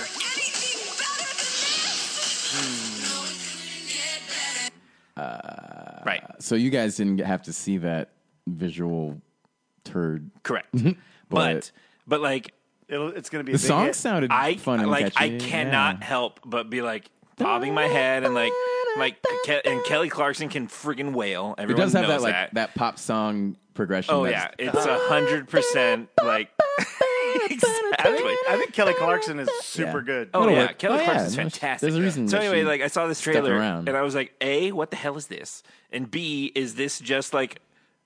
Right. So you guys didn't have to see that visual turd. Correct. But- but but like It'll, it's going to be The a big song hit. sounded I fun and like I catchy. cannot Yeah. help but be like bobbing my head and like like Ke- and Kelly Clarkson can friggin' wail. It Everyone does have knows that like that. that pop song progression. Oh that's- yeah, it's a hundred percent like exactly. I think Kelly Clarkson is super Yeah. good. Oh It'll yeah, work. Kelly Oh, yeah, Clarkson's no, fantastic. there's a reason So that anyway, she like I saw this stepped trailer around. and I was like, A, what the hell is this? And B, is this just like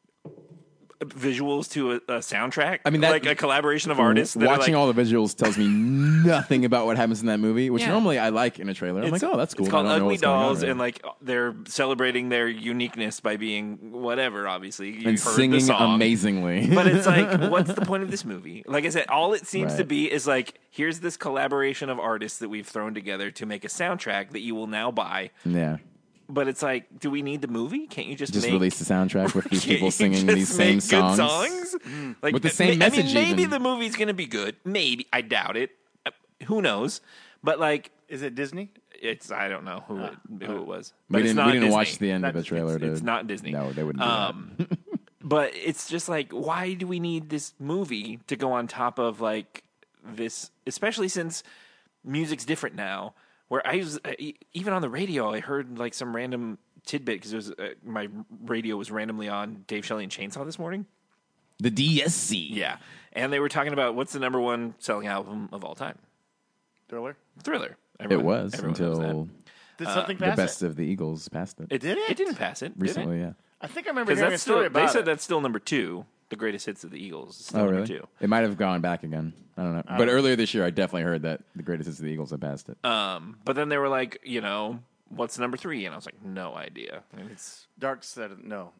visuals to a, a soundtrack? I mean, that- like a collaboration of artists. that are, Watching like, all the visuals tells me nothing about what happens in that movie, which Yeah. normally I like in a trailer. I'm like, oh, that's cool. It's I called don't know Ugly what's going on, Dolls, right? and like they're celebrating their uniqueness by being whatever. Obviously, you and heard singing the song. amazingly. But it's like, what's the point of this movie? Like I said, all it seems to Right. be is like, here's this collaboration of artists that we've thrown together to make a soundtrack that you will now buy. yeah, But it's like, do we need the movie? Can't you just just make, release the soundtrack with these can't people you singing just these same make songs. good songs? Like With the same ma- I message mean, maybe even. the movie's going to be good. Maybe I doubt it. Uh, Who knows? But like, Is it Disney? it's I don't know who it, who it was. We But it's didn't. not We didn't Disney. watch the end of the That- trailer. It's, to, it's not Disney. No, they wouldn't. Do Um, but it's just like, why do we need this movie to go on top of like this? Especially since music's different now. Where I was uh, e- even on the radio, I heard like some random tidbit because it was uh, my radio was randomly on Dave Shelley and Chainsaw this morning. that. The D S C. Yeah, and they were talking about what's the number one selling album of all time? Thriller? Thriller. It Everyone- was everyone knows until that. Did something the pass best it? of the Eagles passed it. it Did it? It didn't pass it did recently. it? Yeah. I think I remember Because hearing a that's story still they about said it. that's still number two. The greatest hits of the Eagles. Is still Oh, number really? two. It might have gone back again. I don't know. But earlier this year, I definitely heard that the greatest hits of the Eagles had passed it. Um, but then they were like, you know, what's number three? And I was like, no idea. And it's Dark Saturday. No.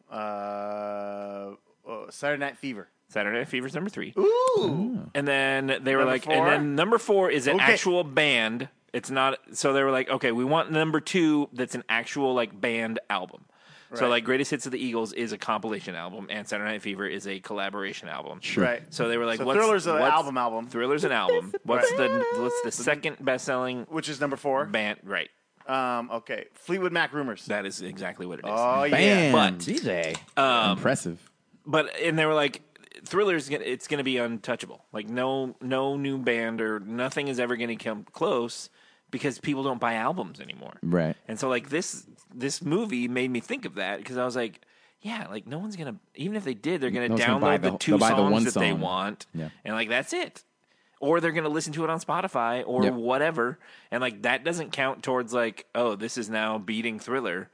Uh, oh, Saturday Night Fever. Saturday Night Fever's number three. Ooh. And then they were Number like, four? and then number four is an Okay. actual band. It's not. So they were like, okay, we want number two that's an actual like band album. So Right. like Greatest Hits of the Eagles is a compilation album, and Saturday Night Fever is a collaboration album. Sure. Right. So they were like, So what's, Thriller's an what's- album album. Thriller's an album. What's the what's the second best selling Which is number four. band? Right. Um, okay. Fleetwood Mac Rumors. That is exactly what it is. Oh, yeah. Bam. But- D J. Impressive. But and they were like, Thriller's gonna, it's going to be untouchable. Like no no new band or nothing is ever going to come close because people don't buy albums anymore. Right. And so like this this movie made me think of that because I was like, yeah, like no one's gonna even if they did, they're gonna No one's gonna buy download the- the, two they'll buy the songs one that they song. want, Yeah. and like that's it. Or they're gonna listen to it on Spotify or Yep. whatever, and like that doesn't count towards like, oh, this is now beating Thriller.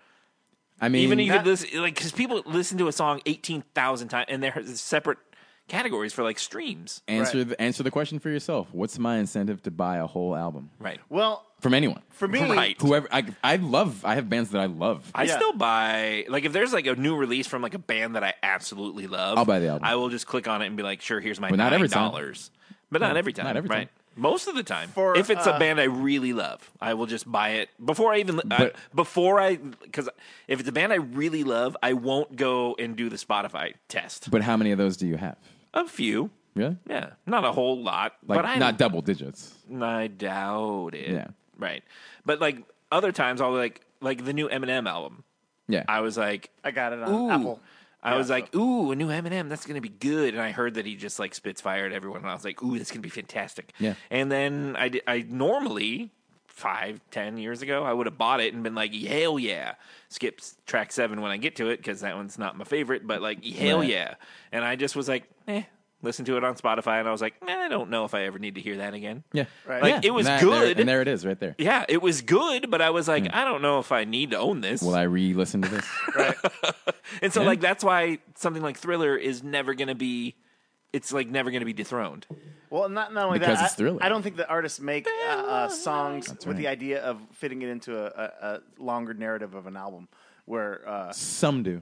I mean, Even if you that- could listen, like, because people listen to a song eighteen thousand times, and there's separate categories for like streams. answer Right. the answer the question for yourself. What's my incentive to buy a whole album Right. Well, from anyone? for me, Right. Whoever I, I love, I have bands that I love. I Yeah. still buy like if there's like a new release from like a band that I absolutely love, I'll buy the album. I will just click on it and be like, sure, here's my But not nine every time. dollars. But not every time. not every right? time. Most of the time. For, if it's uh, a band I really love, I will just buy it before I even I, But- before I because if it's a band I really love, I won't go and do the Spotify test. But how many of those do you have? A few. Really? Yeah, not a whole lot, Like but I not double digits. I doubt it. Yeah. Right. But like other times I'll like like the new Eminem album. Yeah. I was like I got it on ooh. Apple. I Yeah, was so- like, ooh, a new Eminem, that's gonna be good. And I heard that he just like spits fire at everyone, and I was like, ooh, that's gonna be fantastic. Yeah. And then I did, I normally five, ten years ago, I would have bought it and been like, hell yeah. Skip track seven when I get to it because that one's not my favorite, but like, hell Right. yeah. And I just was like, eh. Listen to it on Spotify, and I was like, eh, I don't know if I ever need to hear that again. yeah. Right. Like, Yeah. it was And that- there- good. and there it is, right there. Yeah, it was good, but I was like, I don't know if I need to own this. Will I re-listen to this? Right. and so, Yeah. like, that's why something like Thriller is never going to be, it's like never going to be dethroned. Well, not, not only Because that, it's Thriller. I, I don't think that artists make uh, uh, songs with right. the idea of fitting it into a, a, a longer narrative of an album. Where uh, Some do.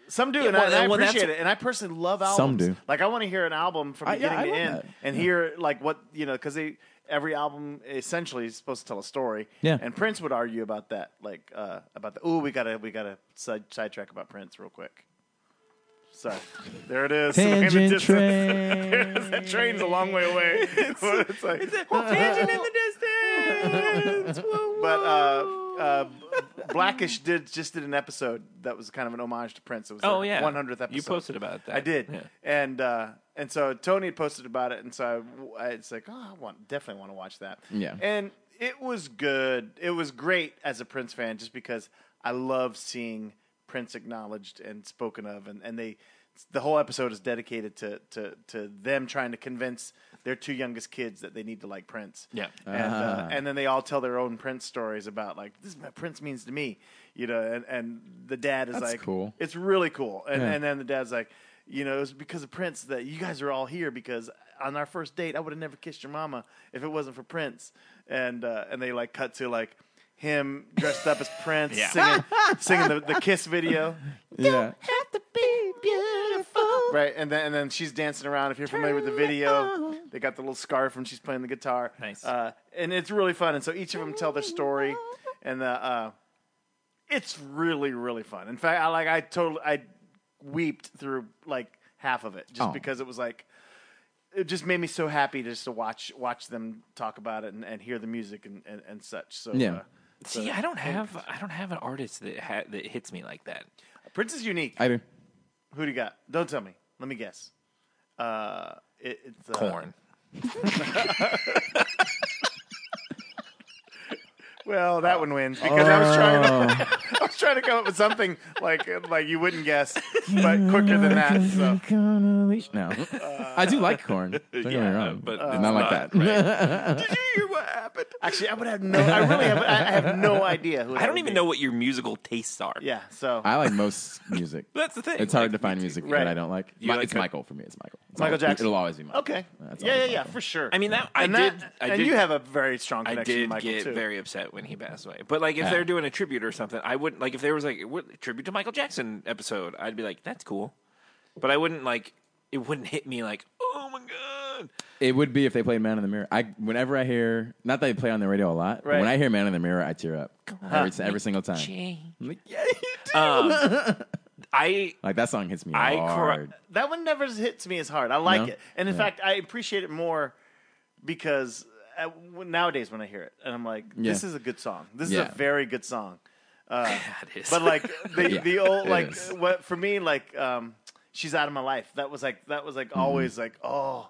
Some do, Yeah, and, well, I, and I well, that's- appreciate it. And I personally love albums. Some do. Like I want to hear an album from I- yeah, beginning I to love end, that. and hear like what you know, because they every album essentially is supposed to tell a story. Yeah. And Prince would argue about that, like uh, about the. Ooh, we gotta we gotta side sidetrack about Prince real quick. Sorry, there it is. In the Tangent distance. train. There it is. That train's a long way away. it's like, Tangent in the distance. but uh, uh, Blackish did just did an episode that was kind of an homage to Prince. It was Oh, their yeah. one hundredth episode. You posted about that. I did, Yeah. and uh, and so Tony had posted about it, and so I, it's like, oh, I want definitely want to watch that. Yeah. and it was good. It was great as a Prince fan, just because I love seeing Prince acknowledged and spoken of, and, and they the whole episode is dedicated to, to to them trying to convince their two youngest kids that they need to like Prince. Yeah. and uh, Ah. and then they all tell their own Prince stories about like this is what Prince means to me, you know, and, and the dad is That's like, cool. It's really cool, and Yeah. and then the dad's like, you know, it was because of Prince that you guys are all here, because on our first date I would have never kissed your mama if it wasn't for Prince, and uh, and they like cut to like him dressed up as Prince Yeah. singing singing the, the Kiss video. Yeah. Have to be beautiful. Right, and then and then she's dancing around. If you're familiar with the video, they got the little scarf when she's playing the guitar. Nice. uh, and it's really fun. And so each of them tell their story, and the uh, it's really really fun. In fact, I like I totally I weeped through like half of it just Oh. because it was like it just made me so happy just to watch watch them talk about it and, and hear the music and, and, and such. So Yeah. uh, See, I don't have I don't have an artist that ha- that hits me like that. Prince is unique. I do. Who do you got? Don't tell me. Let me guess. Uh, it, it's uh, Corn. Well, that one wins because I was trying. Oh. To, I was trying to come up with something like like you wouldn't guess, but quicker than that. So No. I do like corn. Don't get me Yeah, wrong. but Not it's like not, that. did you hear what happened? Actually, I would have no. I really have. I have no idea who. I that don't would even be. know what your musical tastes are. Yeah. So I like most music. That's the thing. It's hard Like, to find music Right. that I don't like. You Mi- like it's a- Michael for me. It's Michael. It's Michael always- Jackson? It'll always be Michael. okay. That's Yeah, yeah, always yeah, Michael. for sure. I mean, that I and did. that- I and did, you have a very strong I connection to did Michael get too. very upset when he passed away. But like, if Yeah. they're doing a tribute or something, I wouldn't like if there was like what, tribute to Michael Jackson episode. I'd be like, that's cool, but I wouldn't like. It wouldn't hit me like, oh my god. It would be if they played Man in the Mirror. I whenever I hear, not that they play on the radio a lot, but Right. when I hear Man in the Mirror, I tear up every, every single time. Jane. I'm like, yeah, you do. Um, I Like that song hits me I cry- hard. That one never hits me as hard. I like No? it, and in Yeah. fact, I appreciate it more because uh, w- nowadays when I hear it, and I'm like, "This Yeah. is a good song. This Yeah. is a very good song." Uh, it is. but like the Yeah, the old it like is. what for me like um, "She's Out of My Life." That was like that was like Mm-hmm. always like oh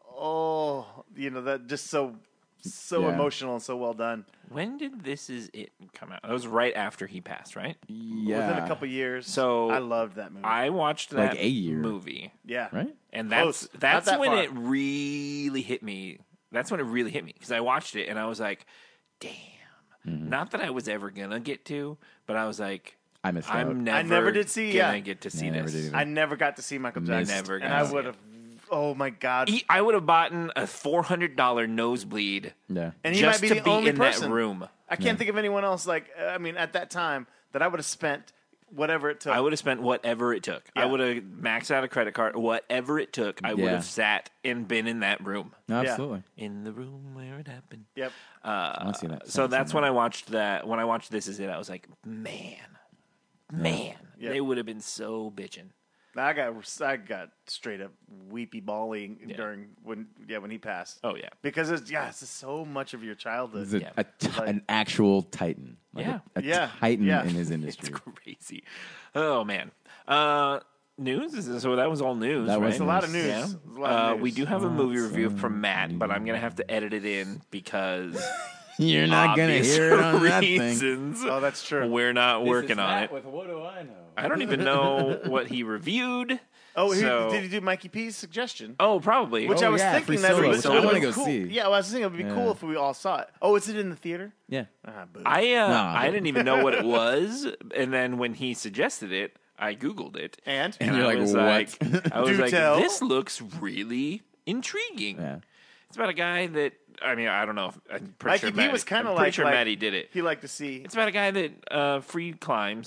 oh you know that just so so Yeah. emotional and so well done. when did This Is It come out? That was right after he passed, right? Yeah. Within a couple years, So, I loved that movie. I watched Like that a year. movie, yeah, Right? and Close. that's Not that's that when far. it really hit me. That's when it really hit me because I watched it and I was like, "Damn!" Mm-hmm. Not that I was ever gonna get to, but I was like, I missed "I'm out. never, I never did see, gonna yeah. get to Yeah, see I never this." did either. I never got to see Michael Missed. Jackson, Never and got I to see would have. Oh my god! He- I would have bought a four hundred dollar nosebleed Yeah. And he just might be to the be only in person. that room. I can't think of anyone else like uh, I mean at that time that I would have spent whatever it took. I would have spent whatever it took. I Yeah. would have maxed out a credit card, whatever it took. I would Yeah. have sat and been in that room, Absolutely. in the room where it happened. Yep. I want to see that. So Haven't that's seen when that. I watched that. When I watched This Is It, I was like, man, man, Yeah. they would have been so bitching. I got I got straight up weepy bawling during when yeah when he passed. Oh yeah, Because it's yeah it's just so much of your childhood. He's a, Yeah. a ti- Like- an actual titan. Like Yeah. A, a Yeah. titan Yeah. in his industry. it's crazy. Oh man, uh, news. Is- So that was all news. That was right? It's a lot of news. Yeah. It's a lot of Uh, news. we do have a movie review from Matt, but I'm gonna have to edit it in because You're not going to obvious hear it on that thing. reasons. Oh, that's true. We're not working on it. With what do I know? I don't even know what he reviewed. Oh, he, So- did he do Mikey P's suggestion? Oh, probably. Which Oh, I was yeah, thinking Free that Solo, would, which it I would wanna be go cool. see. Yeah, well, I was thinking it would be cool Yeah. if we all saw it. Oh, is it in the theater? Yeah. Ah, boo. I uh, Nah, I but- didn't even know what it was, and then when he suggested it, I googled it, and And you're I like, was what? like, I was Do like, tell. this looks really intriguing. Yeah. It's about a guy that I mean, I don't know. If, I'm pretty Mikey sure P Maddie, was kind I'm of pretty like, sure like Maddie did it. He liked to see. It's about a guy that uh, free climbs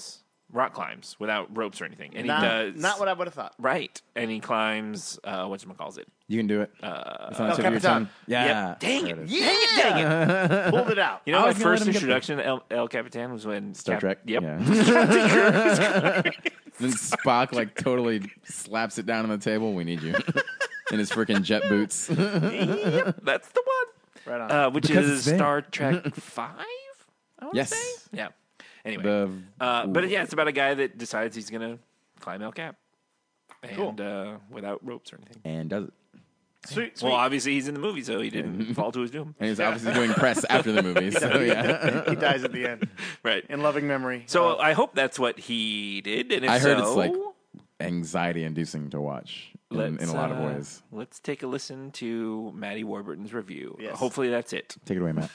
rock climbs without ropes or anything, and Not, he does not what I would have thought. right, and he climbs uh, whatchamacallit it. You can do it. Uh, it's on the El tip of your Capitan. tongue. Yeah. Yep. Dang There it. is. Yeah, dang it. Pulled it out. You know, I my was gonna let first him get introduction to El, El Capitan was when Star Cap- Trek. Yep. Yeah. Then Spock like totally slaps it down on the table. We need you in his freaking jet boots. Yep, that's the one. Right on. Uh, which Because is it's there. Star Trek Five. I wanna Yes. say? Yeah. Anyway, The- uh, but yeah, it's about a guy that decides he's gonna climb El Cap, and Cool. uh, without ropes or anything. And does it. Sweet, sweet. Well, obviously he's in the movie, so he didn't fall to his doom. And he's obviously doing press after the movie. So yeah. he dies at the end. Right. In loving memory. So Uh, I hope that's what he did. And if I heard so, it's like anxiety inducing to watch in, in let's, a lot of uh, ways. Let's take a listen to Maddie Warburton's review. Yes. Hopefully that's it. Take it away, Matt.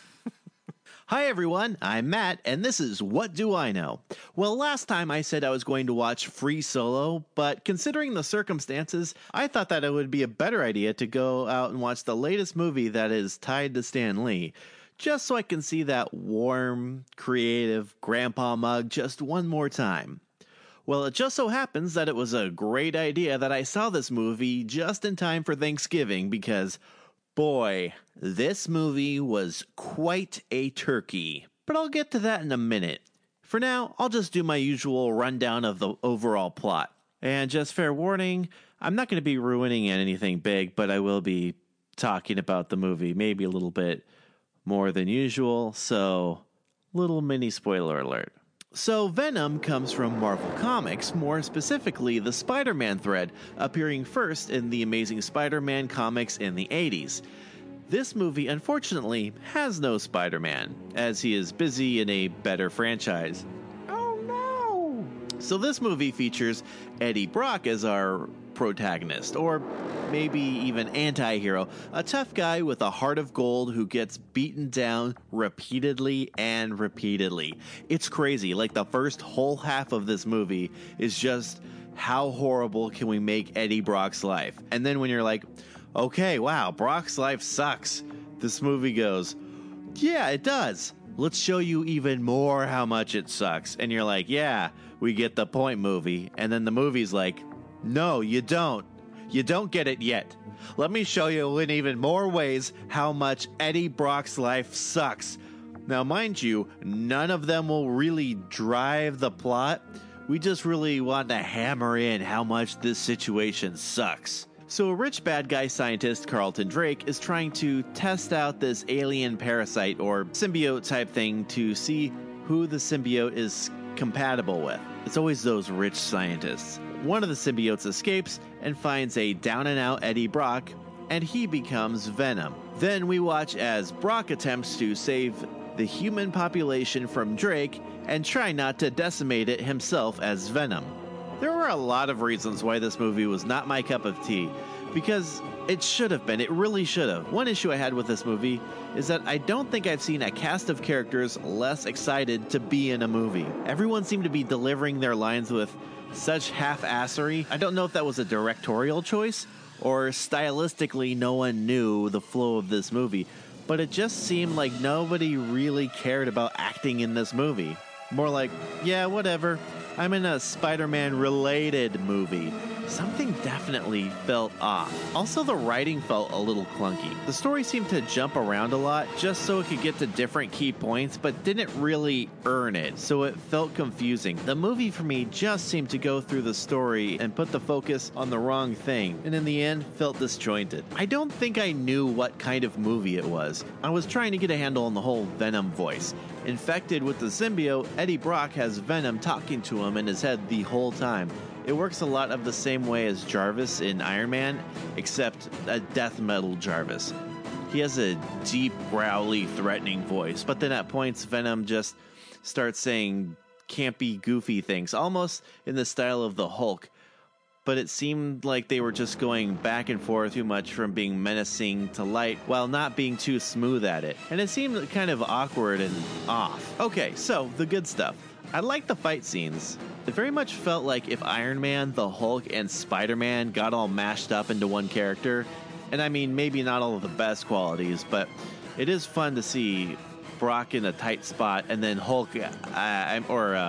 Hi everyone, I'm Matt, and this is What Do I Know? Well, last time I said I was going to watch Free Solo, but considering the circumstances, I thought that it would be a better idea to go out and watch the latest movie that is tied to Stan Lee, just so I can see that warm, creative grandpa mug just one more time. Well, it just so happens that it was a great idea that I saw this movie just in time for Thanksgiving because, boy, this movie was quite a turkey. But I'll get to that in a minute. For now, I'll just do my usual rundown of the overall plot. And just fair warning, I'm not going to be ruining anything big, but I will be talking about the movie maybe a little bit more than usual, so little mini spoiler alert. So Venom comes from Marvel Comics, more specifically the Spider-Man thread, appearing first in the Amazing Spider-Man comics in the eighties. This movie, unfortunately, has no Spider-Man, as he is busy in a better franchise. Oh no! So this movie features Eddie Brock as our protagonist, or maybe even anti-hero, a tough guy with a heart of gold who gets beaten down repeatedly and repeatedly. It's crazy. Like, the first whole half of this movie is just how horrible can we make Eddie Brock's life? And then when you're like, okay, wow, Brock's life sucks, this movie goes, yeah, it does. Let's show you even more how much it sucks. And you're like, yeah, we get the point, movie. And then the movie's like, no, you don't. You don't get it yet. Let me show you in even more ways how much Eddie Brock's life sucks. Now, mind you, none of them will really drive the plot. We just really want to hammer in how much this situation sucks. So a rich bad guy scientist, Carlton Drake, is trying to test out this alien parasite or symbiote type thing to see who the symbiote is compatible with. It's always those rich scientists. One of the symbiotes escapes and finds a down-and-out Eddie Brock, and he becomes Venom. Then we watch as Brock attempts to save the human population from Drake and try not to decimate it himself as Venom. There were a lot of reasons why this movie was not my cup of tea, because it should have been. It really should have. One issue I had with this movie is that I don't think I've seen a cast of characters less excited to be in a movie. Everyone seemed to be delivering their lines with such half-assery. I don't know if that was a directorial choice or stylistically no one knew the flow of this movie, but it just seemed like nobody really cared about acting in this movie. More like, yeah, whatever. I'm in a Spider-Man related movie. Something definitely felt off. Also, the writing felt a little clunky. The story seemed to jump around a lot just so it could get to different key points, but didn't really earn it, so it felt confusing. The movie for me just seemed to go through the story and put the focus on the wrong thing, and in the end felt disjointed. I don't think I knew what kind of movie it was. I was trying to get a handle on the whole Venom voice. Infected with the symbiote, Eddie Brock has Venom talking to him in his head the whole time. It works a lot of the same way as Jarvis in Iron Man, except a death metal Jarvis. He has a deep, growly, threatening voice, but then at points Venom just starts saying campy, goofy things, almost in the style of the Hulk. But it seemed like they were just going back and forth too much from being menacing to light while not being too smooth at it. And it seemed kind of awkward and off. Okay, so the good stuff. I like the fight scenes. It very much felt like if Iron Man, the Hulk, and Spider-Man got all mashed up into one character. And I mean, maybe not all of the best qualities, but it is fun to see Brock in a tight spot and then Hulk uh, or uh,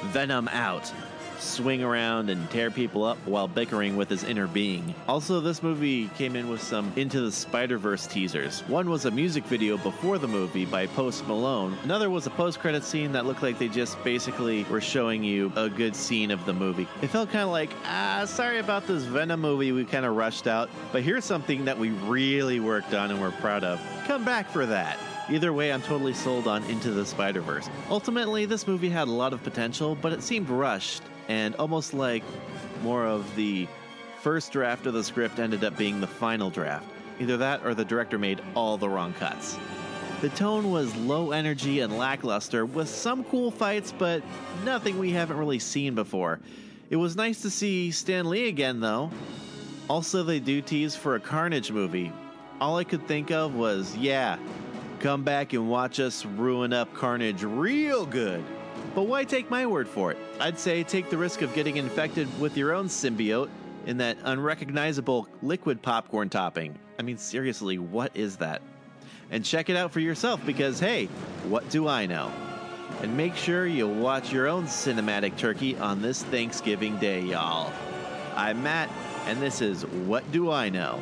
Venom out, swing around and tear people up while bickering with his inner being. Also, this movie came in with some Into the Spider-Verse teasers. One was a music video before the movie by Post Malone. Another was a post-credit scene that looked like they just basically were showing you a good scene of the movie. It felt kind of like, ah, sorry about this Venom movie we kind of rushed out, but here's something that we really worked on and we're proud of. Come back for that. Either way, I'm totally sold on Into the Spider-Verse. Ultimately, this movie had a lot of potential, but it seemed rushed, and almost like more of the first draft of the script ended up being the final draft. Either that or the director made all the wrong cuts. The tone was low energy and lackluster, with some cool fights, but nothing we haven't really seen before. It was nice to see Stan Lee again, though. Also, they do tease for a Carnage movie. All I could think of was, yeah, come back and watch us ruin up Carnage real good. But why take my word for it? I'd say take the risk of getting infected with your own symbiote in that unrecognizable liquid popcorn topping. I mean, seriously, what is that? And check it out for yourself because, hey, what do I know? And make sure you watch your own cinematic turkey on this Thanksgiving Day, y'all. I'm Matt, and this is What Do I Know?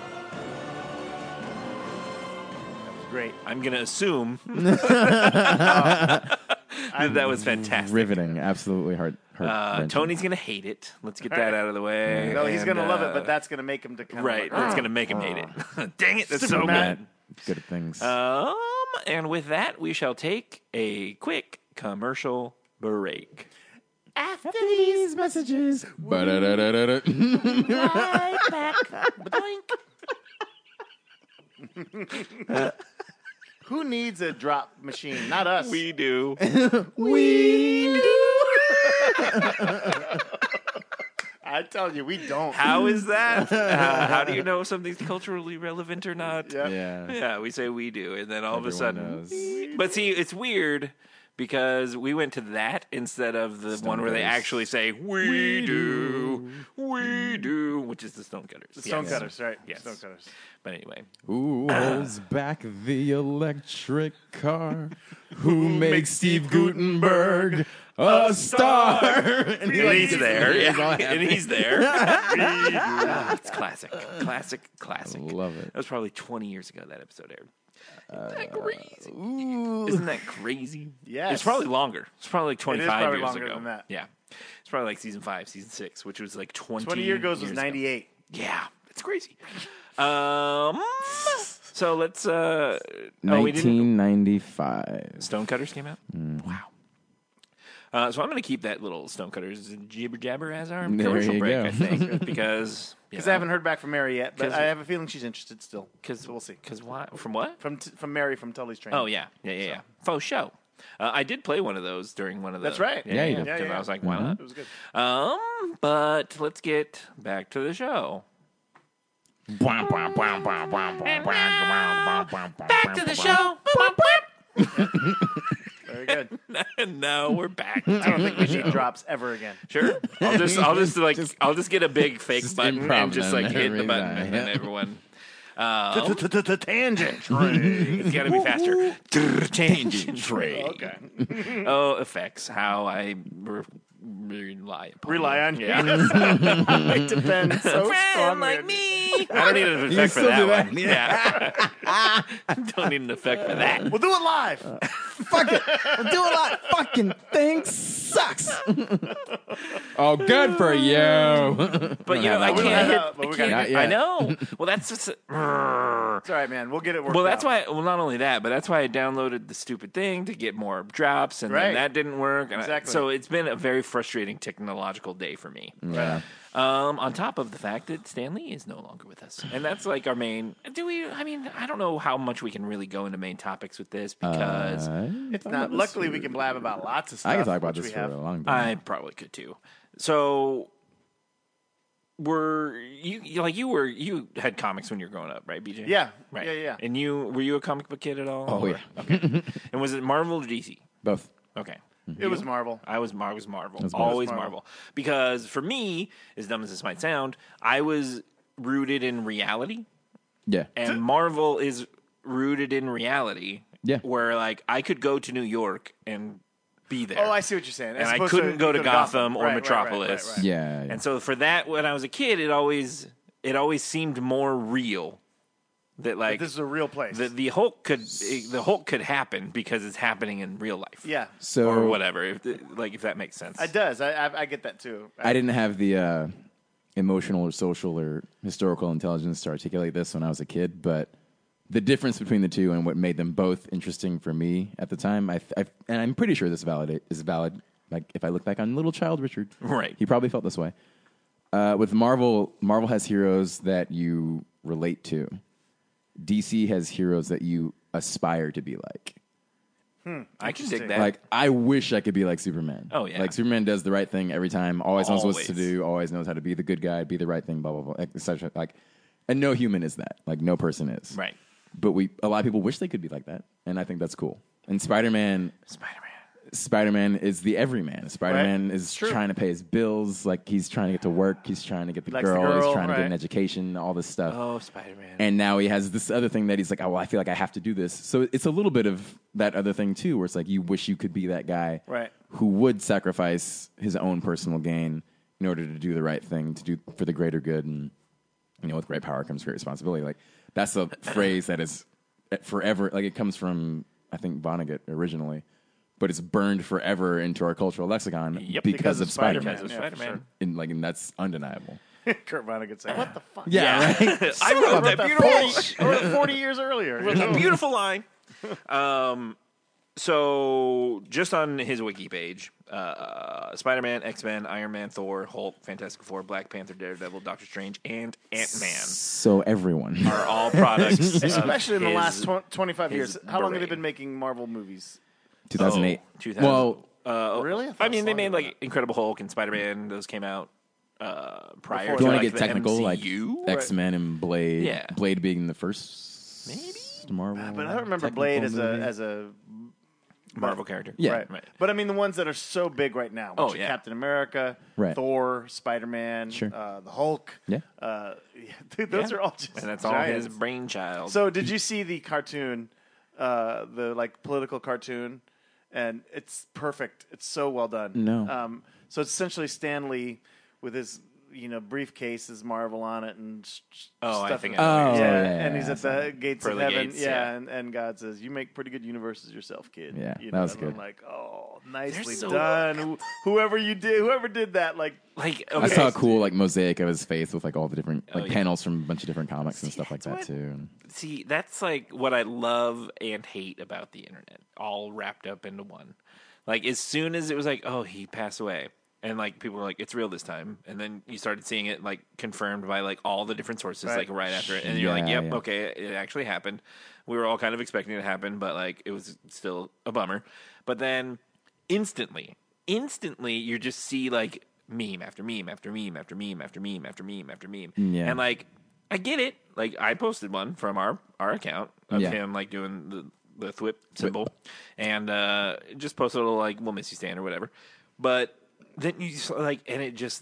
Great. I'm going to assume that that was fantastic. Riveting. Absolutely heart. heart Uh, Tony's going to hate it. Let's get that out of the way. No, he's And, going to love uh, it, but that's going to make him to kind right. of That's going to make him hate it. Dang it. That's so Superman. good. Good at things. Um, and with that, we shall take a quick commercial break. After these messages. Ba-da-da-da-da-da. right back. Boink. Who needs a drop machine? Not us. We do. We do. I tell you, we don't. How is that? Uh, how do you know if something's culturally relevant or not? Yep. Yeah. Yeah, we say we do, and then all of a Everyone sudden. knows. But see, it's weird because we went to that instead of the one where they Stonecutters. actually say we do, we do, which is the Stonecutters. The Yes. Stonecutters, right? Yes. Stonecutters. But anyway, Who holds back the electric car? Who makes Steve Gutenberg a star? and he's there, He's all yeah, happy. and he's there. Ah, it's classic, classic, classic. Love it. That was probably twenty years ago that episode aired. Isn't that crazy? Ooh. Isn't that crazy? Yes. It's probably longer. It's probably like twenty-five probably years longer ago. than that. Yeah. It's probably like season five, season six, which was like twenty. twenty year goes was years ago. ninety-eight. Yeah, it's crazy. Um, so let's. Uh, oh, we didn't. nineteen ninety-five. Stonecutters came out. Wow. Uh, so I'm going to keep that little Stonecutters jibber jabber as our There commercial you break, go. I think, because Because I haven't heard back from Mary yet, but 'Cause- I have a feeling she's interested still. Because So we'll see. Because why? From what? From t- from Mary from Tully's Train. Oh yeah, yeah, yeah, yeah. Faux show. Uh, I did play one of those during one of the. That's right. Yeah, you did. Yeah, And yeah. I was like, why not? It was good. Um, but let's get back to the show. Back Back to the show. Very good. And now we're back. I don't think we need drops ever again. Sure. I'll just, I'll just like, I'll just get a big fake just button improv and just them like hit the every button, time, and then yeah. everyone. Um, Tangent train. it's got to be faster. Tangent train. Okay. Oh, effects. How I re- rely upon Rely you. on you. Yeah. It depends so strongly. like me. I don't need an effect for still that do that? one. Yeah. Don't need an effect for that. We'll do it live. Fuck it. We'll do a lot. Fucking thing sucks. Oh, good for you. But you know, I We don't can't have hit. that, but I we can't got it. hit- Not I yet. know. Well, that's just. It's all right, man. We'll get it worked Well, that's out. why. Well, not only that, but that's why I downloaded the stupid thing to get more drops, and Right. then that didn't work. And I- Exactly. so it's been a very frustrating technological day for me. Yeah. Um, on top of the fact that Stan Lee is no longer with us, and that's like our main. Do we? I mean, I don't know how much we can really go into main topics with this because Uh, It's not. Luckily, we can blab about lots of stuff. I can talk about which this we for have. a long I time. probably could too. So. Were you you- like you were you had comics when you were growing up, right, B J? Yeah. right. Yeah, yeah. And you were you a comic book kid at all? Oh, or- yeah. Okay. And was it Marvel or D C? Both. Okay. It was Marvel. I was I was Marvel. was Marvel. Always Marvel. Marvel. Because for me, as dumb as this might sound, I was rooted in reality, Yeah. and Marvel is rooted in reality. Yeah. Where like I could go to New York and be there. Oh, I see what you're saying. And As I opposed couldn't go to Gotham, Gotham or Right, right, right, Metropolis. right, right. Yeah, yeah. And so for that, when I was a kid, it always it always seemed more real. That like But this is a real place. the the Hulk could the Hulk could happen because it's happening in real life. yeah, So or whatever. If like if that makes sense. it does. I, I I get that too. I didn't have the uh, emotional or social or historical intelligence to articulate this when I was a kid, but the difference between the two and what made them both interesting for me at the time, I, I and I'm pretty sure this valid is valid. Like if I look back on little child Richard, Right. he probably felt this way. Uh, with Marvel, Marvel has heroes that you relate to. D C has heroes that you aspire to be like. I can dig that. Like, I wish I could be like Superman. Oh, yeah. Like, Superman does the right thing every time, always knows what to Always. do, always knows how to be the good guy, be the right thing, blah, blah, blah, et cetera. Like, and no human is that. Like, no person is. Right. But we, a lot of people wish they could be like that, and I think that's cool. And Spider-Man, Spider-Man. Spider-Man is the everyman. Spider-Man is True. trying to pay his bills. Like, he's trying to get to work. He's trying to get the, Likes the girl, girl, He's trying to get an right. education, all this stuff. Oh, Spider-Man. And now he has this other thing that he's like, oh, well, I feel like I have to do this. So it's a little bit of that other thing, too, where it's like you wish you could be that guy Right. who would sacrifice his own personal gain in order to do the right thing, to do for the greater good. And, you know, with great power comes great responsibility. Like, that's a phrase that is forever, like, it comes from, I think, Vonnegut originally. But it's burned forever into our cultural lexicon Yep. because, Because of of Spider-Man. Because of Yeah, for Spider-Man. And, like, and that's undeniable. Kurt Vonnegut saying, "What the fuck?" Yeah, right? I wrote that beautiful, forty, I wrote it forty years earlier. you know? beautiful line. Um, so just on his wiki page, uh, Spider-Man, X-Men, Iron Man, Thor, Hulk, Fantastic Four, Black Panther, Daredevil, Doctor Strange, and Ant-Man So everyone. are all products, of Especially in the his- last tw- twenty-five his years. How long have they brain. been making Marvel movies? two thousand eight. Oh, two thousand. Well, Uh, Really? I thought I it mean, was they longer made than like Incredible Hulk and Spider-Man. Those came out uh, prior Before to you want like, to get the technical, M C U. like X-Men and Blade. Yeah. Blade being the first Maybe? Marvel. But I don't remember technical Blade as a movie. as a Marvel character. Yeah. right. Right. But I mean the ones that are so big right now. Which Oh, are yeah. Captain America, Right. Thor, Spider-Man, Sure. uh, the Hulk. Yeah. Uh, yeah, dude, those Yeah. are all just And that's all giants. his brainchild. So did you see the cartoon, uh, the like political cartoon? And it's perfect. It's so well done. No. Um, so it's essentially Stan Lee with his you know briefcase, his Marvel on it, and sh- sh- Oh, I stuff. think I know what yeah, you're saying. and Oh, he's yeah, at the gates Pearly of heaven. gates, yeah, yeah. And, and God says, "You make pretty good universes yourself, kid." Yeah, you that know, was and good. I'm like, oh, nicely so- done. Who, whoever you did, whoever did that, like, like, I okay. saw a cool like mosaic of his face with like all the different like Oh, yeah. panels from a bunch of different comics and See, stuff like that that's too. See, that's like what I love and hate about the internet, all wrapped up into one. Like, as soon as it was like, oh, he passed away, and like people were like, it's real this time, and then you started seeing it like confirmed by like all the different sources, Right. like right after it, and you're like, Yeah, yep, yeah. okay, it actually happened. We were all kind of expecting it to happen, but like it was still a bummer. But then instantly, instantly, you just see like meme after meme after meme after meme after meme after meme after meme, Yeah. and like I get it. Like I posted one from our our account of Yeah. him like doing the the thwip symbol, and uh, just posted a little like "We'll miss you, Stan" or whatever. But then you just, like, and it just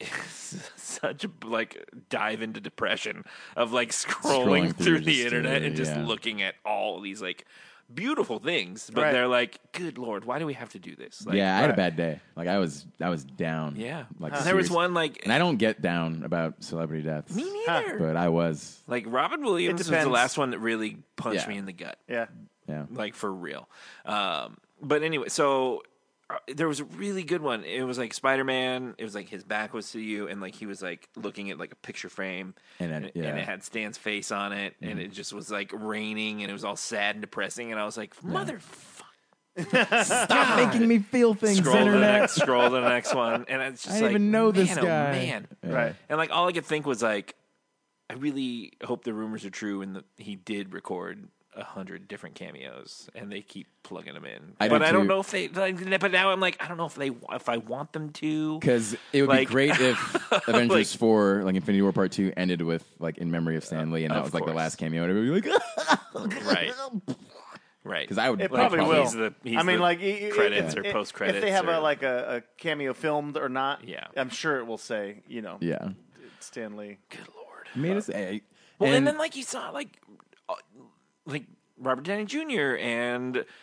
such a like dive into depression of like scrolling, Scrolling through, through the just, internet uh, and just yeah. looking at all these like beautiful things, but Right. they're like, good Lord, why do we have to do this? Like, yeah, I had a right. bad day. Like I was I was down. yeah. Like there was serious. one like and I don't get down about celebrity deaths. me neither. But I was. Like Robin Williams was the depends. last one that really punched Yeah. me in the gut. yeah. Yeah. Like for real. Um, but anyway, so uh, there was a really good one. It was like Spider-Man. It was like his back was to you, and like he was like looking at like a picture frame, And and, it- it, yeah. and it had Stan's face on it, and it just was like raining, and it was all sad and depressing. And I was like, motherfucker. Stop making me feel things, Scroll to the internet. next, scroll to the next one, and it's just I didn't like, even know this man, guy. Oh, man. Yeah. Right. And like all I could think was like, I really hope the rumors are true and that he did record a hundred different cameos and they keep plugging them in. I do but I don't too. know if they. Like, but now I'm like, I don't know if they if I want them to. Because it would Like- be great if Avengers Like- four, like Infinity War Part two, ended with like in memory of Stan Lee, and that Of was like the course. last cameo. And everybody would be like, Right. Right. because I would. It I'd probably will. He's the, he's I mean, the like i- i- credits if, or if- post credits. If they have or, a like a, a cameo filmed or not, Yeah. I'm sure it will say, you know, Yeah. Stan Lee. Good Lord. I mean, it's, eh, Well, and, then like you saw like, uh, like Robert Downey Junior and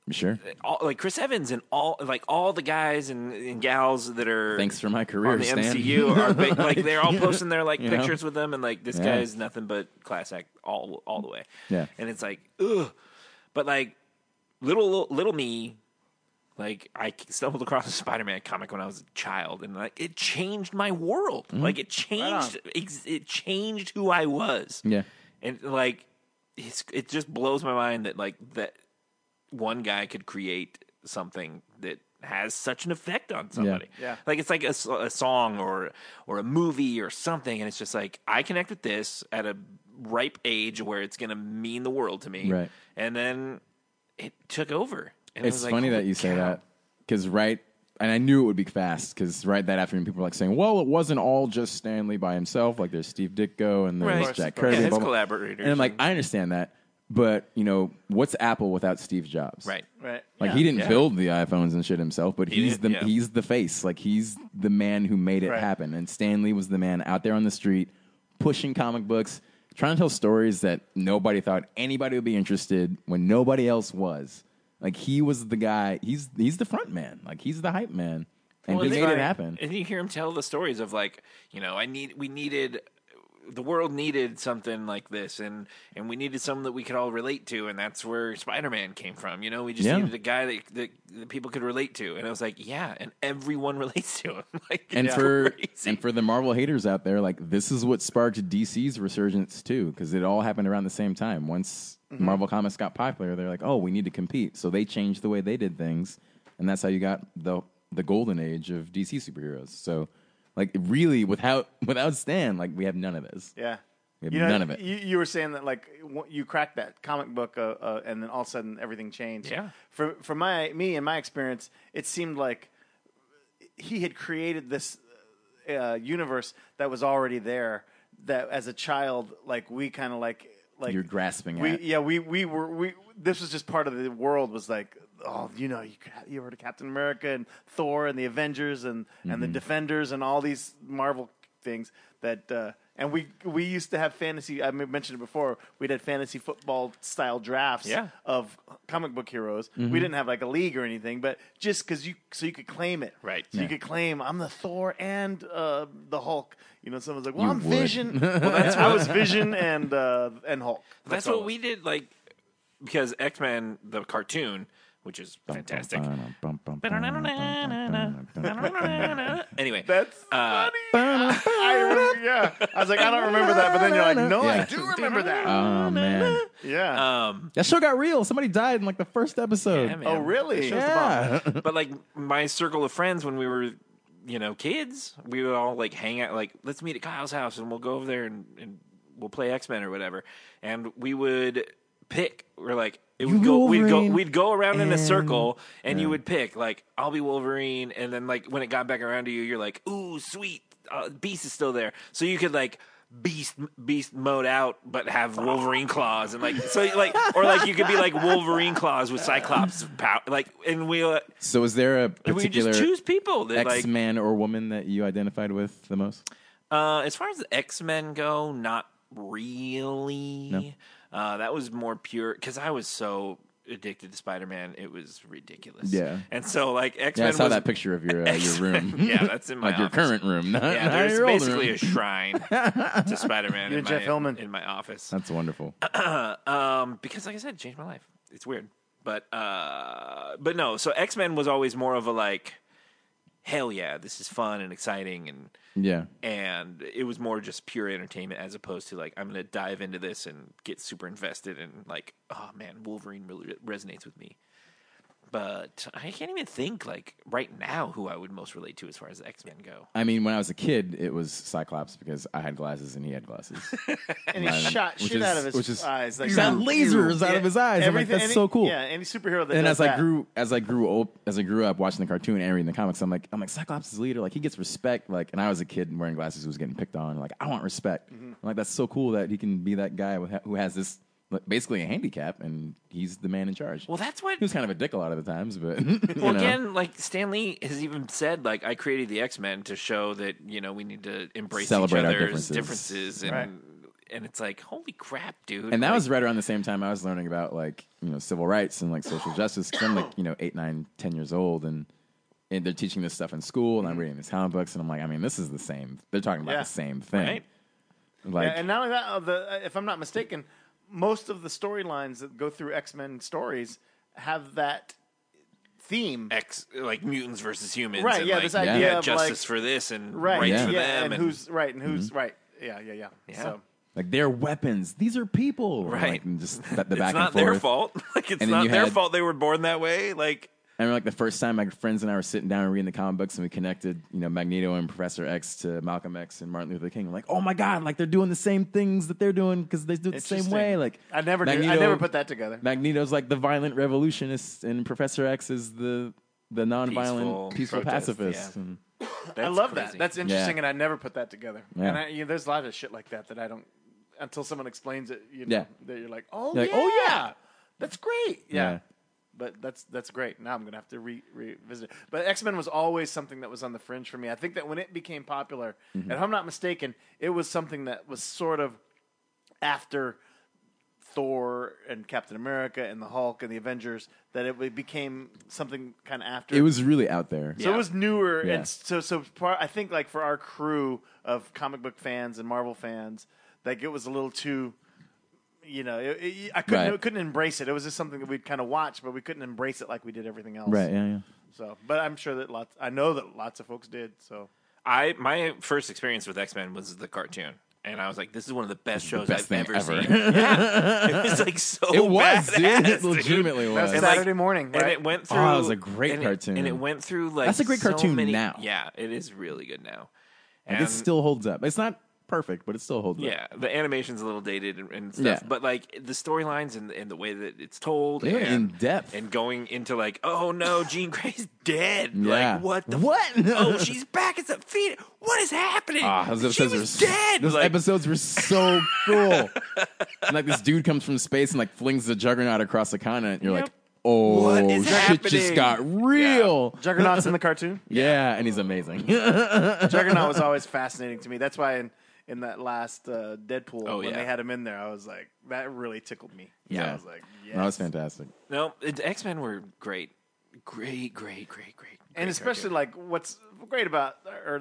Sure. all, like Chris Evans and all like all the guys and, and gals that are Thanks for my career, on the Stan. M C U are ba- like they're all posting their like You know? pictures with them, and like this Yeah. guy is nothing but class act all all the way. Yeah. And it's like ugh, but like little little me. Like, I stumbled across a Spider-Man comic when I was a child, and like it changed my world. Mm-hmm. Like, it changed, it, it changed who I was. Yeah. And like, it's, it just blows my mind that like that one guy could create something that has such an effect on somebody. Yeah. Like, it's like a, s- a song or or a movie or something, and it's just like I connect with this at a ripe age where it's going to mean the world to me. Right. And then it took over. And I It's was like, funny that holy you say cow. that because right, and I knew it would be fast because right that afternoon people were like saying, "Well, it wasn't all just Stan Lee by himself. Like there's Steve Ditko and there's Right. Jack Yeah, Kirby, his blah, blah." collaborators. And I'm like, I understand that, but you know, what's Apple without Steve Jobs? right. Right. Like Yeah. he didn't Yeah. build the iPhones and shit himself, but He he's the didn't, yeah. he's the face. Like he's the man who made it Right. happen. And Stan Lee was the man out there on the street pushing comic books, trying to tell stories that nobody thought anybody would be interested when nobody else was. Like he was the guy. He's he's the front man. Like he's the hype man, and Well, he it's made like- it happen. And you hear him tell the stories of like, you know, I need, we needed, the world needed something like this, and and we needed something that we could all relate to, and that's where Spider-Man came from. You know, we just Yeah. needed a guy that, that that people could relate to, and I was like, yeah, and everyone relates to him. Like, And it's for crazy. and for the Marvel haters out there, like this is what sparked D C's resurgence too, because it all happened around the same time. Once Mm-hmm. Marvel Comics got popular, they're like, "Oh, we need to compete," so they changed the way they did things, and that's how you got the the golden age of D C superheroes. So, like, really, without without Stan, like, we have none of this. Yeah. We have You know, none of it. You, you were saying that like w- you cracked that comic book, uh, uh, and then all of a sudden everything changed. Yeah. For for my me and my experience, it seemed like he had created this uh, universe that was already there. That as a child, like we kind of like like You're grasping we, at. Yeah, we we were we. This was just part of the world. Was like, oh, you know, you you heard of Captain America and Thor and the Avengers and and Mm-hmm. the Defenders and all these Marvel things that. Uh, and we we used to have fantasy. I mentioned it before. We'd had fantasy football style drafts Yeah. of comic book heroes. Mm-hmm. We didn't have like a league or anything, but just because you so you could claim it, Right. So Yeah. you could claim I'm the Thor and uh, the Hulk. You know, someone's like, well, You I'm would. Vision. Well, that's I was Vision and uh, and Hulk. That's all what it we did, like, because X-Men, the cartoon, which is fantastic. Anyway, That's uh, funny. I remember, yeah. I was like, I don't remember that, but then you're like, no, I Yeah. do remember that. Oh man, yeah. um, that show got real. Somebody died in like the first episode. yeah, man. oh, really? Yeah. But like my circle of friends when we were, you know, kids, we would all like hang out. Like, let's meet at Kyle's house and we'll go over there and, and we'll play X-Men or whatever. And we would pick. We're like, it would You go. We'd go. Wolverine We'd go around in a and- circle, and you would pick. Like, I'll be Wolverine, and then like when it got back around to you, you're like, ooh, sweet, uh, Beast is still there. So you could like. Beast beast mode out, but have Wolverine claws and like so like or like you could be like Wolverine claws with Cyclops power like and we uh, So, is there a we particular just choose people that like X man or woman that you identified with the most? uh, as far as the X-Men go, not really. No? Uh, that was more pure because I was so addicted to Spider-Man, it was ridiculous. Yeah. and so like X-Men. Yeah, I saw was, that picture of your uh, your room. Yeah, that's in my like your office. current room, not, Yeah, not there's your old basically room. a shrine to Spider-Man You in and Jeff my, Hillman. in my office. That's wonderful. Um, because like I said, it changed my life. It's weird, but uh, but no. So X Men was always more of a like, hell yeah, this is fun and exciting, and Yeah. and it was more just pure entertainment as opposed to like I'm gonna dive into this and get super invested and like, oh man, Wolverine really resonates with me. But I can't even think like right now who I would most relate to as far as X Men go. I mean, when I was a kid, it was Cyclops because I had glasses and he had glasses. and he Um, shot which shit is- out of his which is- eyes. Like, He shot lasers out of his eyes. I'm like, Everything- that's any- so cool. Yeah, any superhero that And does as I that. grew, as I grew up, as I grew up watching the cartoon and reading the comics, I'm like, I'm like, Cyclops is the leader. Like he gets respect. Like, and I was a kid wearing glasses who was getting picked on. Like, I want respect. Mm-hmm. I'm like, that's so cool that he can be that guy who ha- who has this like, basically a handicap, and he's the man in charge. Well, that's what He was kind of a dick a lot of the times, but you Well, know. again, like Stan Lee has even said, like I created the X Men to show that you know we need to embrace Celebrate each our other's differences. differences, and Right. and it's like, holy crap, dude! And that like, was right around the same time I was learning about like you know civil rights and like social justice. Cause I'm like you know eight, nine, ten years old, and and they're teaching this stuff in school, and I'm reading these comic books, and I'm like, I mean, this is the same. They're talking about Yeah. the same thing. Right. Like, yeah, and not only that, uh, the, if I'm not mistaken, most of the storylines that go through X-Men stories have that theme. X like mutants versus humans, Right, and yeah, like, this idea yeah, of, justice like- for this and Right, rights yeah, for yeah, them, and, who's right and who's Mm-hmm. right. Yeah, yeah, yeah. Yeah. So, like they're weapons. These are people. Right. Like, and just the, the it's back not and forth. their fault. Like it's And then not you their had- fault they were born that way. Like I remember like the first time my friends and I were sitting down and reading the comic books, and we connected, you know, Magneto and Professor X to Malcolm X and Martin Luther King. I'm like, oh my god, like they're doing the same things that they're doing because they do it the same Interesting. way. Like I never, did, I Magneto- never put that together. Magneto's like the violent revolutionist, and Professor X is the the nonviolent, Peaceful peaceful, protest, pacifist. yeah. And I that's love crazy. that. That's interesting, Yeah. and I never put that together. Yeah. And I, you know, there's a lot of shit like that that I don't until someone explains it. You know, Yeah. that you're like, oh You're like, yeah, oh, yeah. that's great. Yeah. Yeah. But that's that's great. Now I'm gonna have to re- revisit it. But X Men was always something that was on the fringe for me. I think that when it became popular, Mm-hmm. and if I'm not mistaken, it was something that was sort of after Thor and Captain America and the Hulk and the Avengers, that it became something kind of after. it was really out there. So it was newer, Yeah. and so so part, I think like for our crew of comic book fans and Marvel fans, like it was a little too, you know, it, it, I couldn't Right. couldn't embrace it. It was just something that we'd kind of watch, but we couldn't embrace it like we did everything else. Right. Yeah. Yeah. So, but I'm sure that lots. I know that lots of folks did. So I my first experience with X Men was the cartoon. And I was like, "This is one of the best shows best I've thing ever, ever. seen." Yeah, it was like so. It was, dude. badass, It legitimately dude. was. That's And, like, Saturday morning, and right? it went through. Oh, it was a great and it- cartoon. and it went through like That's a great so cartoon many- now. Yeah, it is really good now. Like, And it still holds up. It's not perfect, but it still holds up. yeah, the animation's a little dated and, and stuff, Yeah. but like the storylines and, and the way that it's told, They went and, in depth. and going into like, oh no, Jean Grey's dead. Yeah. Like what the What? F- oh, she's back at the feet. What is happening? Ah, those she episodes was were so- dead. Those Like, episodes were so cool. And like this dude comes from space and like flings the Juggernaut across the continent. You're Yep. like, oh, What is shit just happening? got real. Juggernaut's in the cartoon. Yeah, and he's amazing. Juggernaut was always fascinating to me. That's why in, in that last uh, Deadpool, Oh, when yeah. they had him in there, I was like, that really tickled me. Yeah. I was like, yes. That was fantastic. no, X Men were great, great, great, great, great, And great especially cartoon. like what's great about or